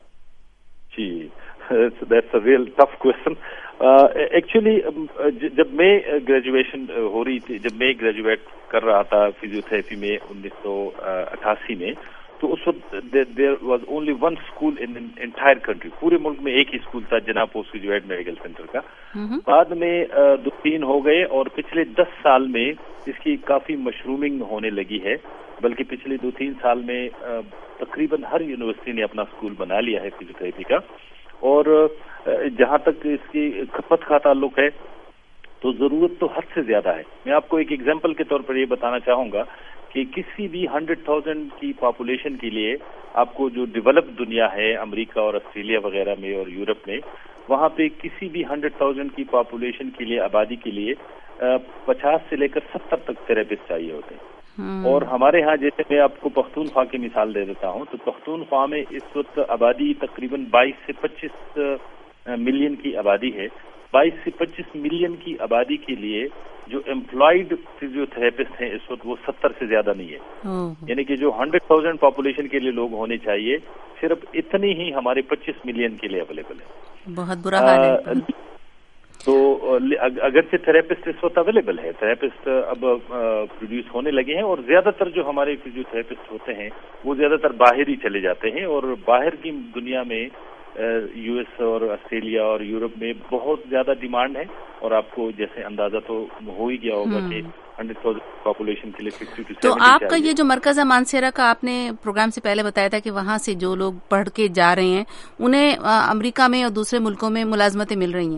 جی that's a real tough question. Actually جب میں گریجویشن ہو رہی تھی، جب میں گریجویٹ کر رہا تھا فزیو تھراپی میں انیس سو اٹھاسی میں، تو اس وقت there was only one school in entire country, پورے ملک میں ایک ہی اسکول تھا جناب پوسٹ گریجویٹ میڈیکل سینٹر کا. بعد میں دو تین ہو گئے اور پچھلے دس سال میں اس کی کافی مشرومنگ ہونے لگی ہے، بلکہ پچھلے دو تین سال میں تقریباً ہر یونیورسٹی نے اپنا اسکول بنا لیا ہے فزیو تھراپی کا. اور جہاں تک اس کی کھپت کا تعلق ہے تو ضرورت تو حد سے زیادہ ہے. میں آپ کو ایک ایگزامپل کے طور پر یہ بتانا چاہوں گا کہ کسی بھی ہنڈریڈ تھاؤزینڈ کی پاپولیشن کے لیے آپ کو جو ڈیولپ دنیا ہے امریکہ اور آسٹریلیا وغیرہ میں اور یورپ میں، وہاں پہ کسی بھی ہنڈریڈ تھاؤزینڈ کی پاپولیشن کے لیے آبادی کے لیے پچاس سے لے کر ستر تک تھراپسٹ چاہیے ہوتے ہیں. اور ہمارے ہاں جیسے میں آپ کو پختونخوا کی مثال دے دیتا ہوں تو پختونخوا میں اس وقت آبادی تقریباً بائیس سے پچیس ملین کی آبادی ہے. بائیس سے پچیس ملین کی آبادی کے لیے جو امپلائڈ فزیو تھراپسٹ ہیں اس وقت وہ ستر سے زیادہ نہیں ہے. یعنی کہ جو ہنڈریڈ تھاؤزینڈ پاپولیشن کے لیے لوگ ہونے چاہیے صرف اتنی ہی ہمارے پچیس ملین کے لیے اویلیبل ہے. بہت برا حال ہے. تو اگرچہ تھراپسٹ اس وقت اویلیبل ہے، تھراپسٹ اب پروڈیوس ہونے لگے ہیں، اور زیادہ تر جو ہمارے فزیو تھراپسٹ ہوتے ہیں وہ زیادہ تر باہر ہی چلے جاتے ہیں، اور باہر کی دنیا میں یو ایس اور آسٹریلیا اور یورپ میں بہت زیادہ ڈیمانڈ ہے. اور آپ کو جیسے اندازہ تو ہو ہی گیا ہوگا کہ ہنڈریڈ تھاؤزینڈ پاپولیشن کے لیے ففٹی ٹو تو آپ کا یہ جو مرکز ہے مانسیرا کا، آپ نے پروگرام سے پہلے بتایا تھا کہ وہاں سے جو لوگ پڑھ کے جا رہے ہیں انہیں امریکہ میں اور دوسرے ملکوں میں ملازمتیں مل رہی ہیں.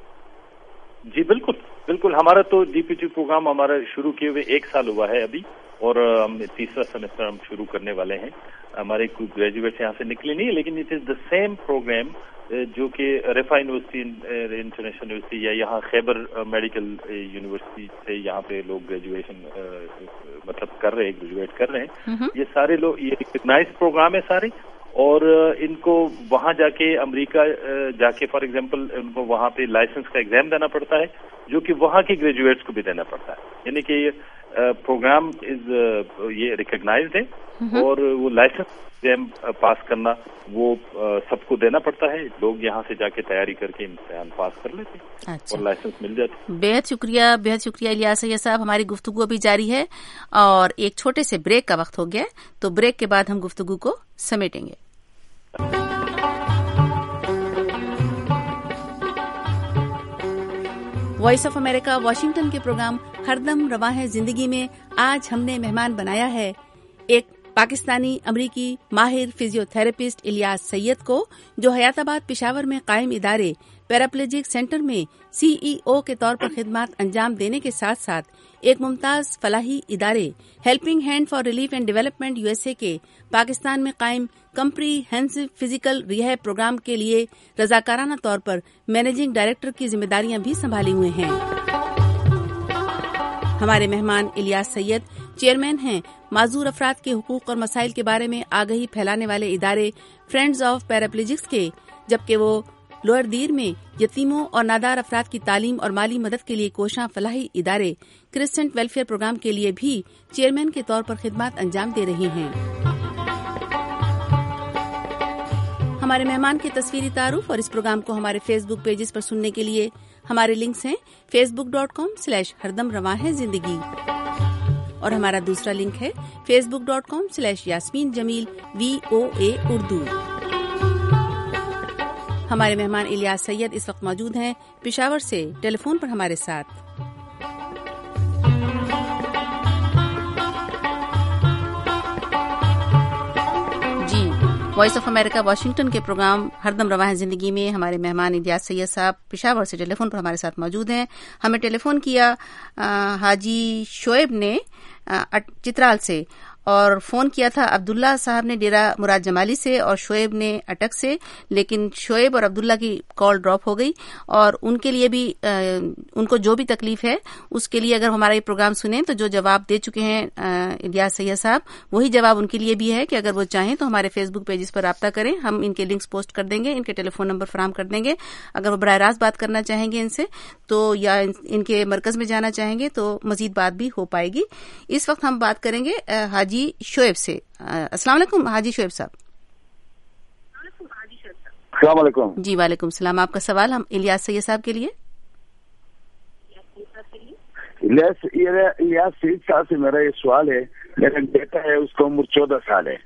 جی بالکل بالکل. ہمارا تو ڈی پی ٹی پروگرام ہمارا شروع کیے ہوئے ایک سال ہوا ہے ابھی، اور ہم تیسرا سیمسٹر ہم شروع کرنے والے ہیں. ہمارے کوئی گریجویٹ یہاں سے نکلے نہیں، لیکن it is the same programme جو کہ ریفا یونیورسٹی انٹرنیشنل یونیورسٹی یا یہاں خیبر میڈیکل یونیورسٹی سے یہاں پہ لوگ گریجویشن مطلب کر رہے ہیں، گریجویٹ کر رہے ہیں. یہ سارے لوگ یہ ریکگنائز پروگرام ہے سارے، اور ان کو وہاں جا کے امریکہ جا کے فار ایگزامپل ان کو وہاں پہ لائسنس کا ایگزام دینا پڑتا ہے جو کہ وہاں کے گریجویٹس کو بھی دینا پڑتا ہے. یعنی کہ یہ پروگرام از یہ ریکگنائزڈ ہے، اور وہ لائسنس ایگزام پاس کرنا وہ سب کو دینا پڑتا ہے. لوگ یہاں سے جا کے تیاری کر کے امتحان پاس کر لیتے ہیں اور لائسنس مل جاتی. بہت شکریہ بہت شکریہ الیاس سید صاحب. ہماری گفتگو ابھی جاری ہے اور ایک چھوٹے سے بریک کا وقت ہو گیا ہے، تو بریک کے بعد ہم گفتگو کو سمیٹیں گے. وائس آف امریکہ واشنگٹن کے پروگرام ہر دم رواں ہے زندگی میں آج ہم نے مہمان بنایا ہے ایک پاکستانی امریکی ماہر فزیو تھراپسٹ الیاس سید کو، جو حیات آباد پشاور میں قائم ادارے پیراپلیجک سینٹر میں سی ای او کے طور پر خدمات انجام دینے کے ساتھ ساتھ ایک ممتاز فلاحی ادارے helping hand for relief and development U S A کے پاکستان میں قائم comprehensive physical rehab programme کے لیے رضاکارانہ طور پر مینیجنگ ڈائریکٹر کی ذمہ داریاں بھی سنبھالی ہوئے ہیں. ہمارے مہمان الیاس سید چیئرمین ہیں معذور افراد کے حقوق اور مسائل کے بارے میں آگہی پھیلانے والے ادارے فرینڈز آف پیراپلیجکس کے، جبکہ وہ لوئر دیر میں یتیموں اور نادار افراد کی تعلیم اور مالی مدد کے لیے کوشاں فلاحی ادارے کرسچنٹ ویلفیئر پروگرام کے لیے بھی چیئرمین کے طور پر خدمات انجام دے رہی ہیں. ہمارے مہمان کے تصویری تعارف اور اس پروگرام کو ہمارے فیس بک پیجز پر سننے کے لیے ہمارے لنکس ہیں Facebook dot com slash ہردم رواں ہے زندگی، اور ہمارا دوسرا لنک ہے Facebook dot com slash Yasmin Jamil V O A Urdu. ہمارے مہمان الیاس سید اس وقت موجود ہیں پشاور سے ٹیلی فون پر ہمارے ساتھ. جی وائس آف امریکہ واشنگٹن کے پروگرام ہر دم رواں ہے زندگی میں ہمارے مہمان الیاس سید صاحب پشاور سے ٹیلی فون پر ہمارے ساتھ موجود ہیں. ہمیں ٹیلی فون کیا حاجی شعیب نے چترال سے، اور فون کیا تھا عبداللہ صاحب نے ڈیرہ مراد جمالی سے اور شعیب نے اٹک سے، لیکن شعیب اور عبداللہ کی کال ڈراپ ہو گئی، اور ان کے لیے بھی ان کو جو بھی تکلیف ہے اس کے لیے اگر ہمارا یہ پروگرام سنیں تو جو جواب دے چکے ہیں الیاس سید صاحب وہی جواب ان کے لیے بھی ہے کہ اگر وہ چاہیں تو ہمارے فیس بک پیجز پر رابطہ کریں، ہم ان کے لنکس پوسٹ کر دیں گے، ان کے ٹیلی فون نمبر فراہم کر دیں گے. اگر وہ براہ راست بات کرنا چاہیں گے ان سے تو یا ان کے مرکز میں جانا چاہیں گے تو مزید بات بھی ہو پائے گی. اس وقت ہم بات کریں گے حاجی شعیب سے. السلام علیکم حاجی شعیب صاحب. السلام علیکم. جی وعلیکم السلام. آپ کا سوال ہم الیاس سید صاحب کے لیے. الیاس سید صاحب سے میرا یہ سوال ہے، میرا بیٹا ہے اس کی عمر چودہ سال ہے.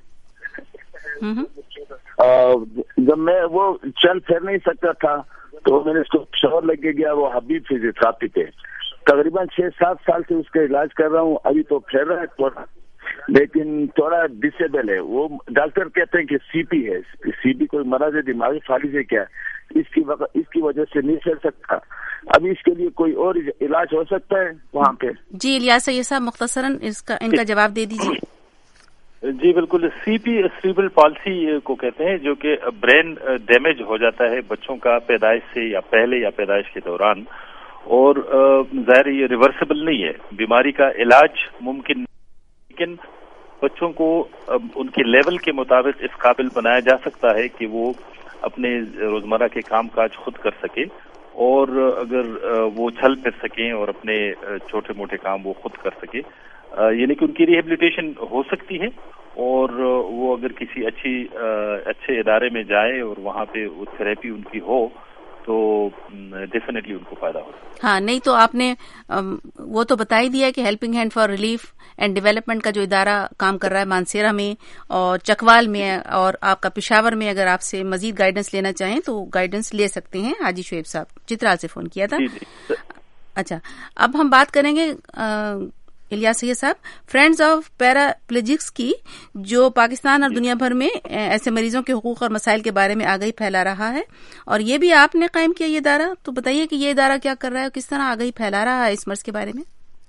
جب میں وہ چل پھر نہیں سکتا تھا تو میں نے اس کو شور لگ کے گیا، وہ حبیب فزیوتھراپی پہ تقریباً چھ سات سال سے اس کا علاج کر رہا ہوں. ابھی تو پھر رہا ہے تھوڑا، लेकिन थोड़ा डिसेबल है। वो डॉक्टर कहते हैं कि सीपी है, सीपी कोई मर्ज है दिमागी खाली से क्या इसकी वजह इसकी वजह से नहीं चल सकता। अभी इसके लिए कोई और इलाज हो सकता है वहाँ पे? जी इलियास सैयद साहब मुख्तसरन इसका इनका जवाब दे दीजिए। जी बिल्कुल, सीपी सेरेब्रल पॉल्सी को कहते हैं, जो कि ब्रेन डैमेज हो जाता है बच्चों का पैदाइश से या पहले या पैदाइश के दौरान, और ज़ाहिर ये रिवर्सिबल नहीं है, बीमारी का इलाज मुमकिन, लेकिन बच्चों को उनके लेवल के मुताबिक इस काबिल बनाया जा सकता है कि वो अपने रोजमर्रा के काम काज खुद कर सके, और अगर वो चल फिर सकें और अपने छोटे मोटे काम वो खुद कर सके, यानी कि उनकी रिहेबिलिटेशन हो सकती है। और वो अगर किसी अच्छी अच्छे इदारे में जाए और वहाँ पे वो थेरेपी उनकी हो तो डेफिनेटली उनको फायदा होगा। हाँ, नहीं तो आपने वो तो बता ही दिया कि helping hand for relief and development का जो इदारा काम कर रहा है मानसेरा में और चकवाल में और आपका पिशावर में, अगर आपसे मजीद गाइडेंस लेना चाहें तो गाइडेंस ले सकते हैं। हाजी शुएब साहब चित्राल से फोन किया था। जी जी। अच्छा, अब हम बात करेंगे इलियास सैयद साहब फ्रेंड्स ऑफ पैराप्लेजिक्स की, जो पाकिस्तान और दुनिया भर में ऐसे मरीजों के हुकूक और मसाइल के बारे में आगाही फैला रहा है, और ये भी आपने कायम किया ये इदारा, तो बताइए कि ये इदारा क्या कर रहा है, किस तरह आगाही फैला रहा है इस मर्ज के बारे में?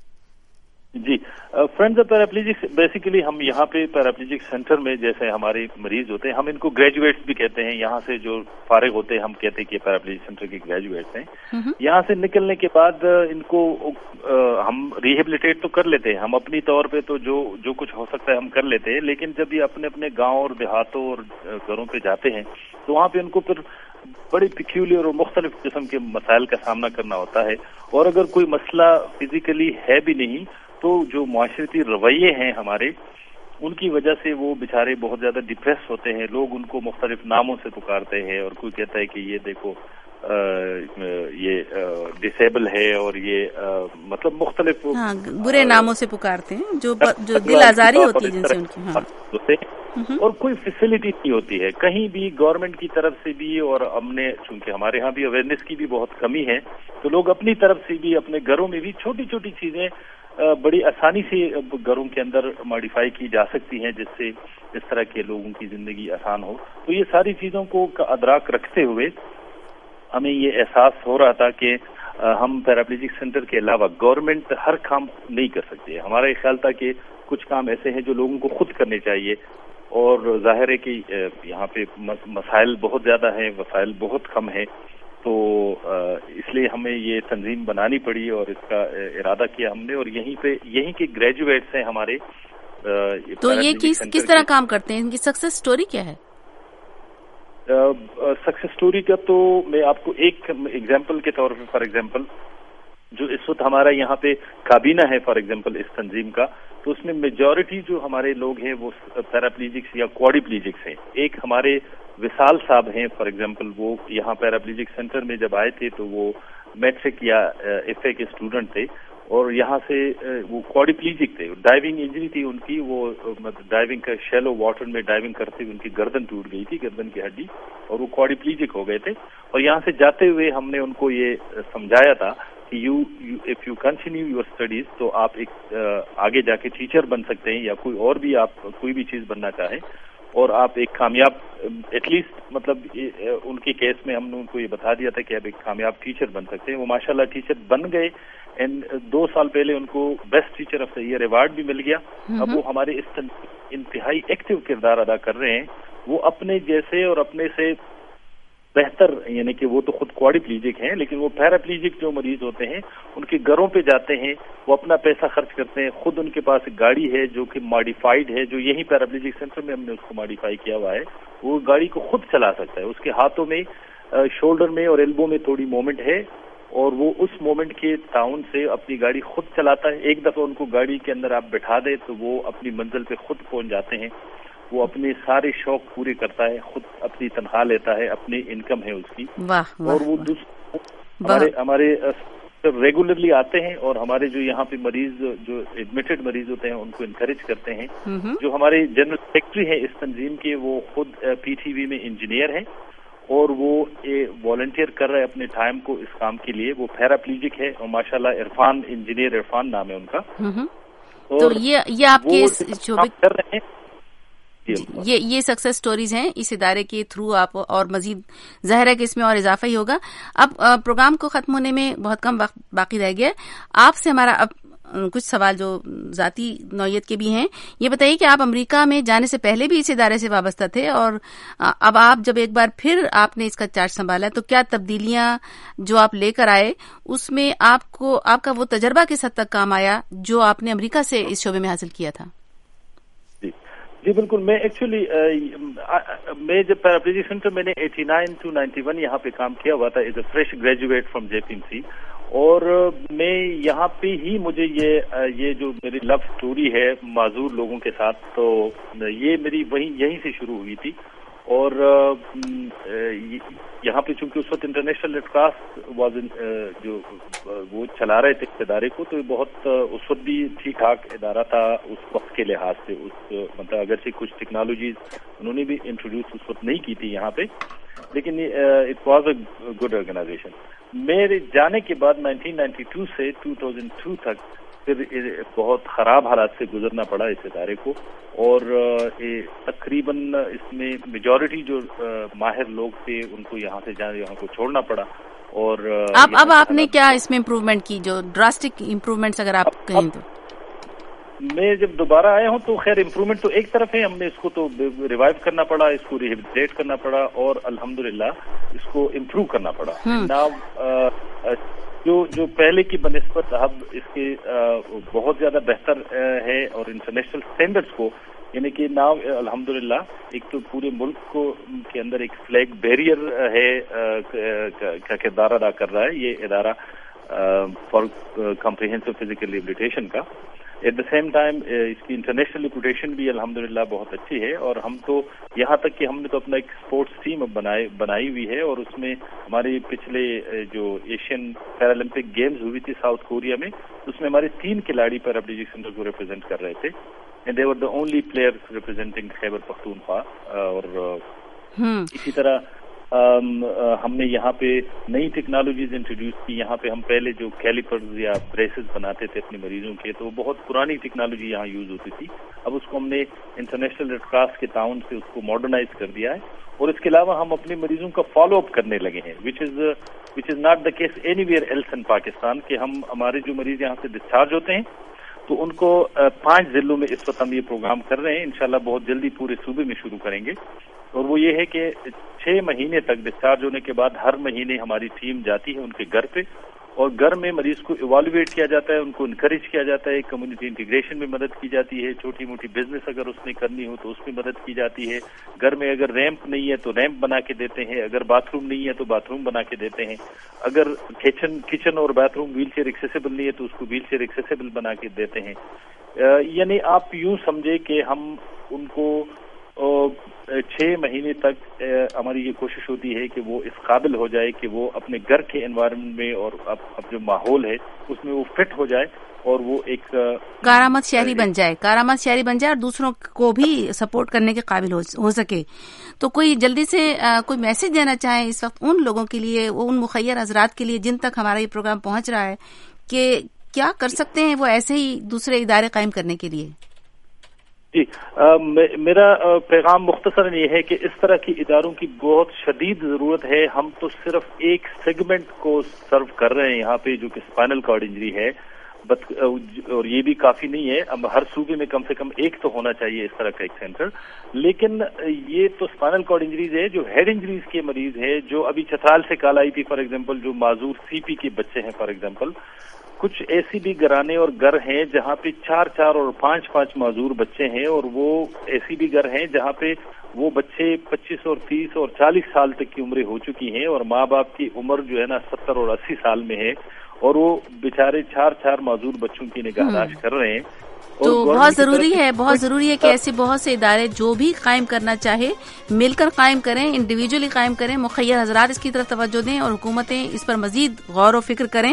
जी, फ्रेंड्स ऑफ पैराप्लेजिक्स बेसिकली हम यहाँ पे पैराप्लेजिक सेंटर में जैसे हमारे मरीज होते हैं, हम इनको ग्रेजुएट्स भी कहते हैं, यहाँ से जो फारिग होते हैं हम कहते हैं कि पैराप्लेजिक सेंटर के ग्रेजुएट्स हैं। यहाँ से निकलने के बाद इनको आ, हम रिहेबिलिटेट तो कर लेते हैं, हम अपनी तौर पे तो जो जो कुछ हो सकता है हम कर लेते हैं, लेकिन जब ये अपने अपने गाँव और देहातों और घरों पे जाते हैं तो वहाँ पे उनको फिर बड़ी पिक्यूलियर और मुख्तलिफ किस्म के मसाइल का सामना करना होता है। और अगर कोई मसला फिजिकली है भी नहीं तो जो माशरती रवैये हैं हमारे, उनकी वजह से वो बेचारे बहुत ज्यादा डिप्रेस होते हैं। लोग उनको मुख्तलिफ नामों से पुकारते हैं, और कोई कहता है कि ये देखो आ, ये डिसेबल है, और ये आ, मतलब मुख्तलिफ हाँ, बुरे नामों से पुकारते हैं, जो जो दिल आजारी होती है जिनसे उनकी। हाँ। होते हैं, और कोई फैसिलिटी नहीं होती है कहीं भी गवर्नमेंट की तरफ से भी, और हमने चूंकि हमारे यहाँ भी अवेयरनेस की भी बहुत कमी है, तो लोग अपनी तरफ से भी अपने घरों में भी छोटी छोटी चीजें बड़ी आसानी से घरों के अंदर मॉडिफाई की जा सकती हैं, जिससे इस तरह के लोगों की जिंदगी आसान हो। तो ये सारी चीजों को अदराक रखते हुए हमें ये एहसास हो रहा था कि हम पैराप्लेजिक सेंटर के अलावा गवर्नमेंट हर काम नहीं कर सकती है। हमारा ये ख्याल था कि कुछ काम ऐसे हैं जो लोगों को खुद करने चाहिए, और जाहिर है कि यहाँ पे मसाइल बहुत ज्यादा हैं, वसाइल बहुत कम है, तो इसलिए हमें ये तंजीम बनानी पड़ी और इसका इरादा किया हमने। और यहीं पे यहीं के ग्रेजुएट्स हैं हमारे। तो ये किस किस तरह काम करते हैं, इनकी सक्सेस स्टोरी क्या है? सक्सेस स्टोरी का तो मैं आपको एक एग्जांपल के तौर पे, फॉर एग्जांपल जो इस वक्त हमारा यहाँ पे काबीना है फॉर एग्जांपल इस तंजीम का, तो उसमें मेजॉरिटी जो हमारे लोग हैं वो पैराप्लीजिक्स या क्वाड्रिप्लीजिक्स हैं। एक हमारे विशाल साहब हैं फॉर एग्जांपल, वो यहाँ पैराप्लीजिक सेंटर में जब आए थे तो वो मैट्रिक या एफ ए के स्टूडेंट थे, और यहाँ से वो क्वाड्रिप्लीजिक थे, डाइविंग इंजरी थी उनकी, वो मतलब डाइविंग का शैलो वाटर में डाइविंग करते हुए उनकी गर्दन टूट गई थी, गर्दन की हड्डी, और वो क्वाड्रिप्लीजिक हो गए थे। और यहाँ से जाते हुए हमने उनको ये समझाया था कि you if you continue your studies तो आप एक आगे जाके टीचर बन सकते हैं, या कोई और भी आप कोई भी चीज बनना चाहें, और आप एक कामयाब एटलीस्ट मतलब उनके केस में हमने उनको ये बता दिया था कि आप एक कामयाब टीचर बन सकते हैं। वो माशाल्लाह टीचर बन गए, एंड दो साल पहले उनको best teacher of the year award भी मिल गया। अब वो हमारे इस इंतहाई एक्टिव किरदार अदा कर रहे हैं। वो अपने जैसे और अपने से बेहतर, यानी कि वो तो खुद क्वाड्रिप्लीजिक हैं, लेकिन वो पैराप्लीजिक जो मरीज होते हैं उनके घरों पे जाते हैं, वो अपना पैसा खर्च करते हैं, खुद उनके पास एक गाड़ी है जो कि मॉडिफाइड है, जो यही पैराप्लीजिक सेंटर में हमने उसको मॉडिफाई किया हुआ है। वो गाड़ी को खुद चला सकता है, उसके हाथों में शोल्डर में और एल्बो में थोड़ी मोमेंट है, और वो उस मोमेंट के ताउन से अपनी गाड़ी खुद चलाता है। एक दफा उनको गाड़ी के अंदर आप बैठा दे तो वो अपनी मंजिल पे खुद पहुंच जाते हैं। वो अपने सारे शौक पूरे करता है, खुद अपनी तनख्वाह लेता है, अपनी इनकम है उसकी। वाह, वाह, और वो हमारे हमारे रेगुलरली आते हैं, और हमारे जो यहाँ पे मरीज जो एडमिटेड मरीज होते हैं उनको इनकरेज करते हैं। जो हमारे जनरल सेक्रेटरी हैं इस तंजीम के, वो खुद पीटीवी में इंजीनियर हैं, और वो वॉलंटियर कर रहे हैं अपने टाइम को इस काम के लिए। वो पैराप्लीजिक है, और माशाल्लाह इरफान इंजीनियर इरफान नाम है उनका। تو یہ یہ آپ کے شعبے کر رہے ہیں یہ یہ سکسیس سٹوریز ہیں اس ادارے کے تھرو آپ، اور مزید ظاہر ہے کہ اس میں اور اضافہ ہی ہوگا. اب پروگرام کو ختم ہونے میں بہت کم وقت باقی رہ گیا. آپ سے ہمارا اب کچھ سوال جو ذاتی نوعیت کے بھی ہیں. یہ بتائیے کہ آپ امریکہ میں جانے سے پہلے بھی اس ادارے سے وابستہ تھے، اور اب آپ جب ایک بار پھر آپ نے اس کا چارج سنبھالا تو کیا تبدیلیاں جو آپ لے کر آئے اس میں آپ کو آپ کا وہ تجربہ کس حد تک کام آیا جو آپ نے امریکہ سے اس شعبے میں حاصل کیا تھا؟ جی بالکل. میں ایکچولی میں جب پیراپلیجی سینٹر میں نے eighty nine to ninety one یہاں پہ کام کیا ہوا تھا as a fresh graduate from J P M C, اور میں یہاں پہ ہی مجھے یہ یہ جو میری لو سٹوری ہے معذور لوگوں کے ساتھ، تو یہ میری وہیں یہیں سے شروع ہوئی تھی. اور یہاں پہ چونکہ اس وقت انٹرنیشنل ریڈ کراس واز جو وہ چلا رہے تھے ادارے کو، تو بہت اس وقت بھی ٹھیک ٹھاک ادارہ تھا اس وقت کے لحاظ سے. اس مطلب اگرچہ کچھ ٹیکنالوجیز انہوں نے بھی انٹروڈیوس اس وقت نہیں کی تھی یہاں پہ، لیکن it was a good organisation. میرے جانے کے بعد نائنٹین نائنٹی ٹو سے ٹو تھاؤزینڈ ٹو تک پھر بہت خراب حالات سے گزرنا پڑا اس ادارے کو، اور تقریباً اس میں میجورٹی جو ماہر لوگ تھے ان کو یہاں سے جانے یہاں کو چھوڑنا پڑا. اور اب اب آپ نے کیا اس میں امپروومنٹ کی، جو ڈراسٹک امپروومنٹس اگر آپ کہیں تو؟ میں جب دوبارہ آیا ہوں تو خیر امپروومنٹ تو ایک طرف ہے، ہم نے اس کو تو ریوائیو کرنا پڑا، اس کو ریہیبلیٹیٹ کرنا پڑا، اور الحمدللہ اس کو امپروو کرنا پڑا. نا جو جو پہلے کی بنسبت اب اس کے بہت زیادہ بہتر ہے، اور انٹرنیشنل اسٹینڈرڈس کو یعنی کہ نا الحمدللہ ایک تو پورے ملک کو کے اندر ایک فلیگ بیریئر ہے کا کردار ادا کر رہا ہے یہ ادارہ فار کمپریہنسو فزیکل ریہیبلیٹیشن کا. ایٹ دا سیم ٹائم اس کی انٹرنیشنل ریپوٹیشن بھی الحمدللہ بہت اچھی ہے، اور ہم تو یہاں تک کہ ہم نے تو اپنا ایک اسپورٹس ٹیم بنائے بنائی ہوئی ہے، اور اس میں ہماری پچھلے جو ایشین پیرالمپک گیمز ہوئی تھی ساؤتھ کوریا میں، اس میں ہمارے تین کھلاڑی پیراپلیجک سینٹر کو ریپرزینٹ کر رہے تھے، and they were the only players representing Khyber Pakhtunkhwa. اور اسی طرح ہم نے یہاں پہ نئی ٹیکنالوجیز انٹروڈیوس کی. یہاں پہ ہم پہلے جو کیلیپرز یا بریسز بناتے تھے اپنے مریضوں کے، تو وہ بہت پرانی ٹیکنالوجی یہاں یوز ہوتی تھی. اب اس کو ہم نے انٹرنیشنل ریڈ کراس کے تعاون سے اس کو ماڈرنائز کر دیا ہے، اور اس کے علاوہ ہم اپنے مریضوں کا فالو اپ کرنے لگے ہیں، which is which is not the case anywhere else in Pakistan, کہ ہم ہمارے جو مریض یہاں سے ڈسچارج ہوتے ہیں تو ان کو پانچ ضلعوں میں اس وقت ہم یہ پروگرام کر رہے ہیں، انشاءاللہ بہت جلدی پورے صوبے میں شروع کریں گے. اور وہ یہ ہے کہ چھ مہینے تک ڈسچارج ہونے کے بعد ہر مہینے ہماری ٹیم جاتی ہے ان کے گھر پہ، اور گھر میں مریض کو ایوالویٹ کیا جاتا ہے، ان کو انکریج کیا جاتا ہے، کمیونٹی انٹیگریشن میں مدد کی جاتی ہے، چھوٹی موٹی بزنس اگر اس نے کرنی ہو تو اس میں مدد کی جاتی ہے. گھر میں اگر ریمپ نہیں ہے تو ریمپ بنا کے دیتے ہیں، اگر باتھ روم نہیں ہے تو باتھ روم بنا کے دیتے ہیں، اگر کچن کچن اور bathroom wheelchair accessible نہیں ہے تو اس کو ویل چیئر ایکسیسیبل بنا کے دیتے ہیں. یعنی آپ یوں سمجھے کہ ہم ان کو چھ مہینے تک ہماری یہ کوشش ہوتی ہے کہ وہ اس قابل ہو جائے کہ وہ اپنے گھر کے انوائرمنٹ میں اور اب جو ماحول ہے اس میں وہ فٹ ہو جائے، اور وہ ایک کارآمد شہری بن جائے کارآمد شہری بن جائے اور دوسروں کو بھی سپورٹ کرنے کے قابل ہو سکے. تو کوئی جلدی سے کوئی میسج دینا چاہیں اس وقت ان لوگوں کے لیے، ان مخیر حضرات کے لیے جن تک ہمارا یہ پروگرام پہنچ رہا ہے، کہ کیا کر سکتے ہیں وہ ایسے ہی دوسرے ادارے قائم کرنے کے لیے؟ جی میرا پیغام مختصراً یہ ہے کہ اس طرح کی اداروں کی بہت شدید ضرورت ہے. ہم تو صرف ایک سیگمنٹ کو سرو کر رہے ہیں یہاں پہ جو کہ اسپائنل کارڈ انجری ہے، اور یہ بھی کافی نہیں ہے. اب ہر صوبے میں کم سے کم ایک تو ہونا چاہیے اس طرح کا ایک سینٹر. لیکن یہ تو اسپائنل کارڈ انجریز ہے، جو ہیڈ انجریز کے مریض ہے، جو ابھی چترال سے کال آئی تھی فار ایگزامپل، جو معذور سی پی کے بچے ہیں فار ایگزامپل. کچھ ایسی بھی گھرانے اور گھر ہیں جہاں پہ چار چار اور پانچ پانچ معذور بچے ہیں، اور وہ ایسی بھی گھر ہیں جہاں پہ وہ بچے پچیس اور تیس اور چالیس سال تک کی عمریں ہو چکی ہیں، اور ماں باپ کی عمر جو ہے نا ستر اور اسی سال میں ہے، اور وہ بیچارے چار چار معذور بچوں کی نگہداشت کر رہے ہیں. تو بہت ضروری ہے بہت ضروری ہے کہ ایسے بہت سے ادارے جو بھی قائم کرنا چاہے مل کر قائم کریں، انڈیویجولی قائم کریں. مخیر حضرات اس کی طرف توجہ دیں، اور حکومتیں اس پر مزید غور و فکر کریں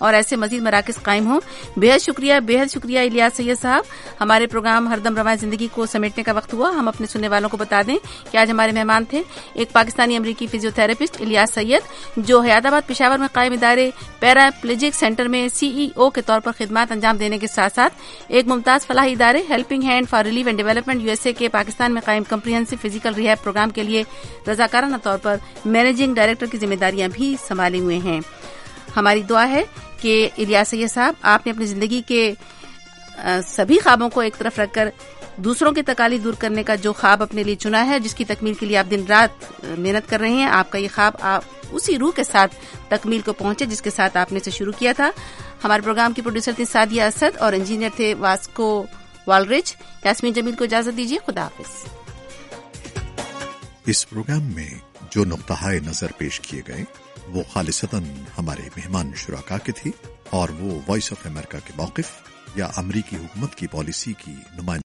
اور ایسے مزید مراکز قائم ہوں. بےحد شکریہ بےحد شکریہ الیاس سید صاحب. ہمارے پروگرام ہردم رواں زندگی کو سمیٹنے کا وقت ہوا. ہم اپنے سننے والوں کو بتا دیں کہ آج ہمارے مہمان تھے ایک پاکستانی امریکی فزیو تھراپسٹ الیاس سید، جو حیات آباد پشاور میں قائم ادارے پیرا پلیجک سینٹر میں سی ای او کے طور پر خدمات انجام دینے کے ساتھ ساتھ ایک ممتاز فلاحی ادارے helping hand for relief and development U S A کے پاکستان میں قائم کمپریہنسو فزیکل ریہیب پروگرام کے لیے رضاکارانہ طور پر مینیجنگ ڈائریکٹر کی ذمہ داریاں بھی سنبھالے ہوئے ہیں. ہماری دعا ہے کہ الیاس سید صاحب آپ نے اپنی زندگی کے سبھی خوابوں کو ایک طرف رکھ کر دوسروں کی تکالیف دور کرنے کا جو خواب اپنے لیے چنا ہے، جس کی تکمیل کے لیے آپ دن رات محنت کر رہے ہیں، آپ کا یہ خواب آپ اسی روح کے ساتھ تکمیل کو پہنچے جس کے ساتھ آپ نے اسے شروع کیا تھا. ہمارے پروگرام کی پروڈیوسر تھی سعدیہ اسد اور انجینئر تھے واسکو والرچ. یاسمین جمیل کو اجازت دیجیے. خدا حافظ. اس پروگرام میں جو نقطہ نظر پیش کیے گئے وہ خالصتاً ہمارے مہمان شرکا کے تھے اور وہ وائس آف امریکہ کے موقف یا امریکی حکومت کی پالیسی کی نمائندگی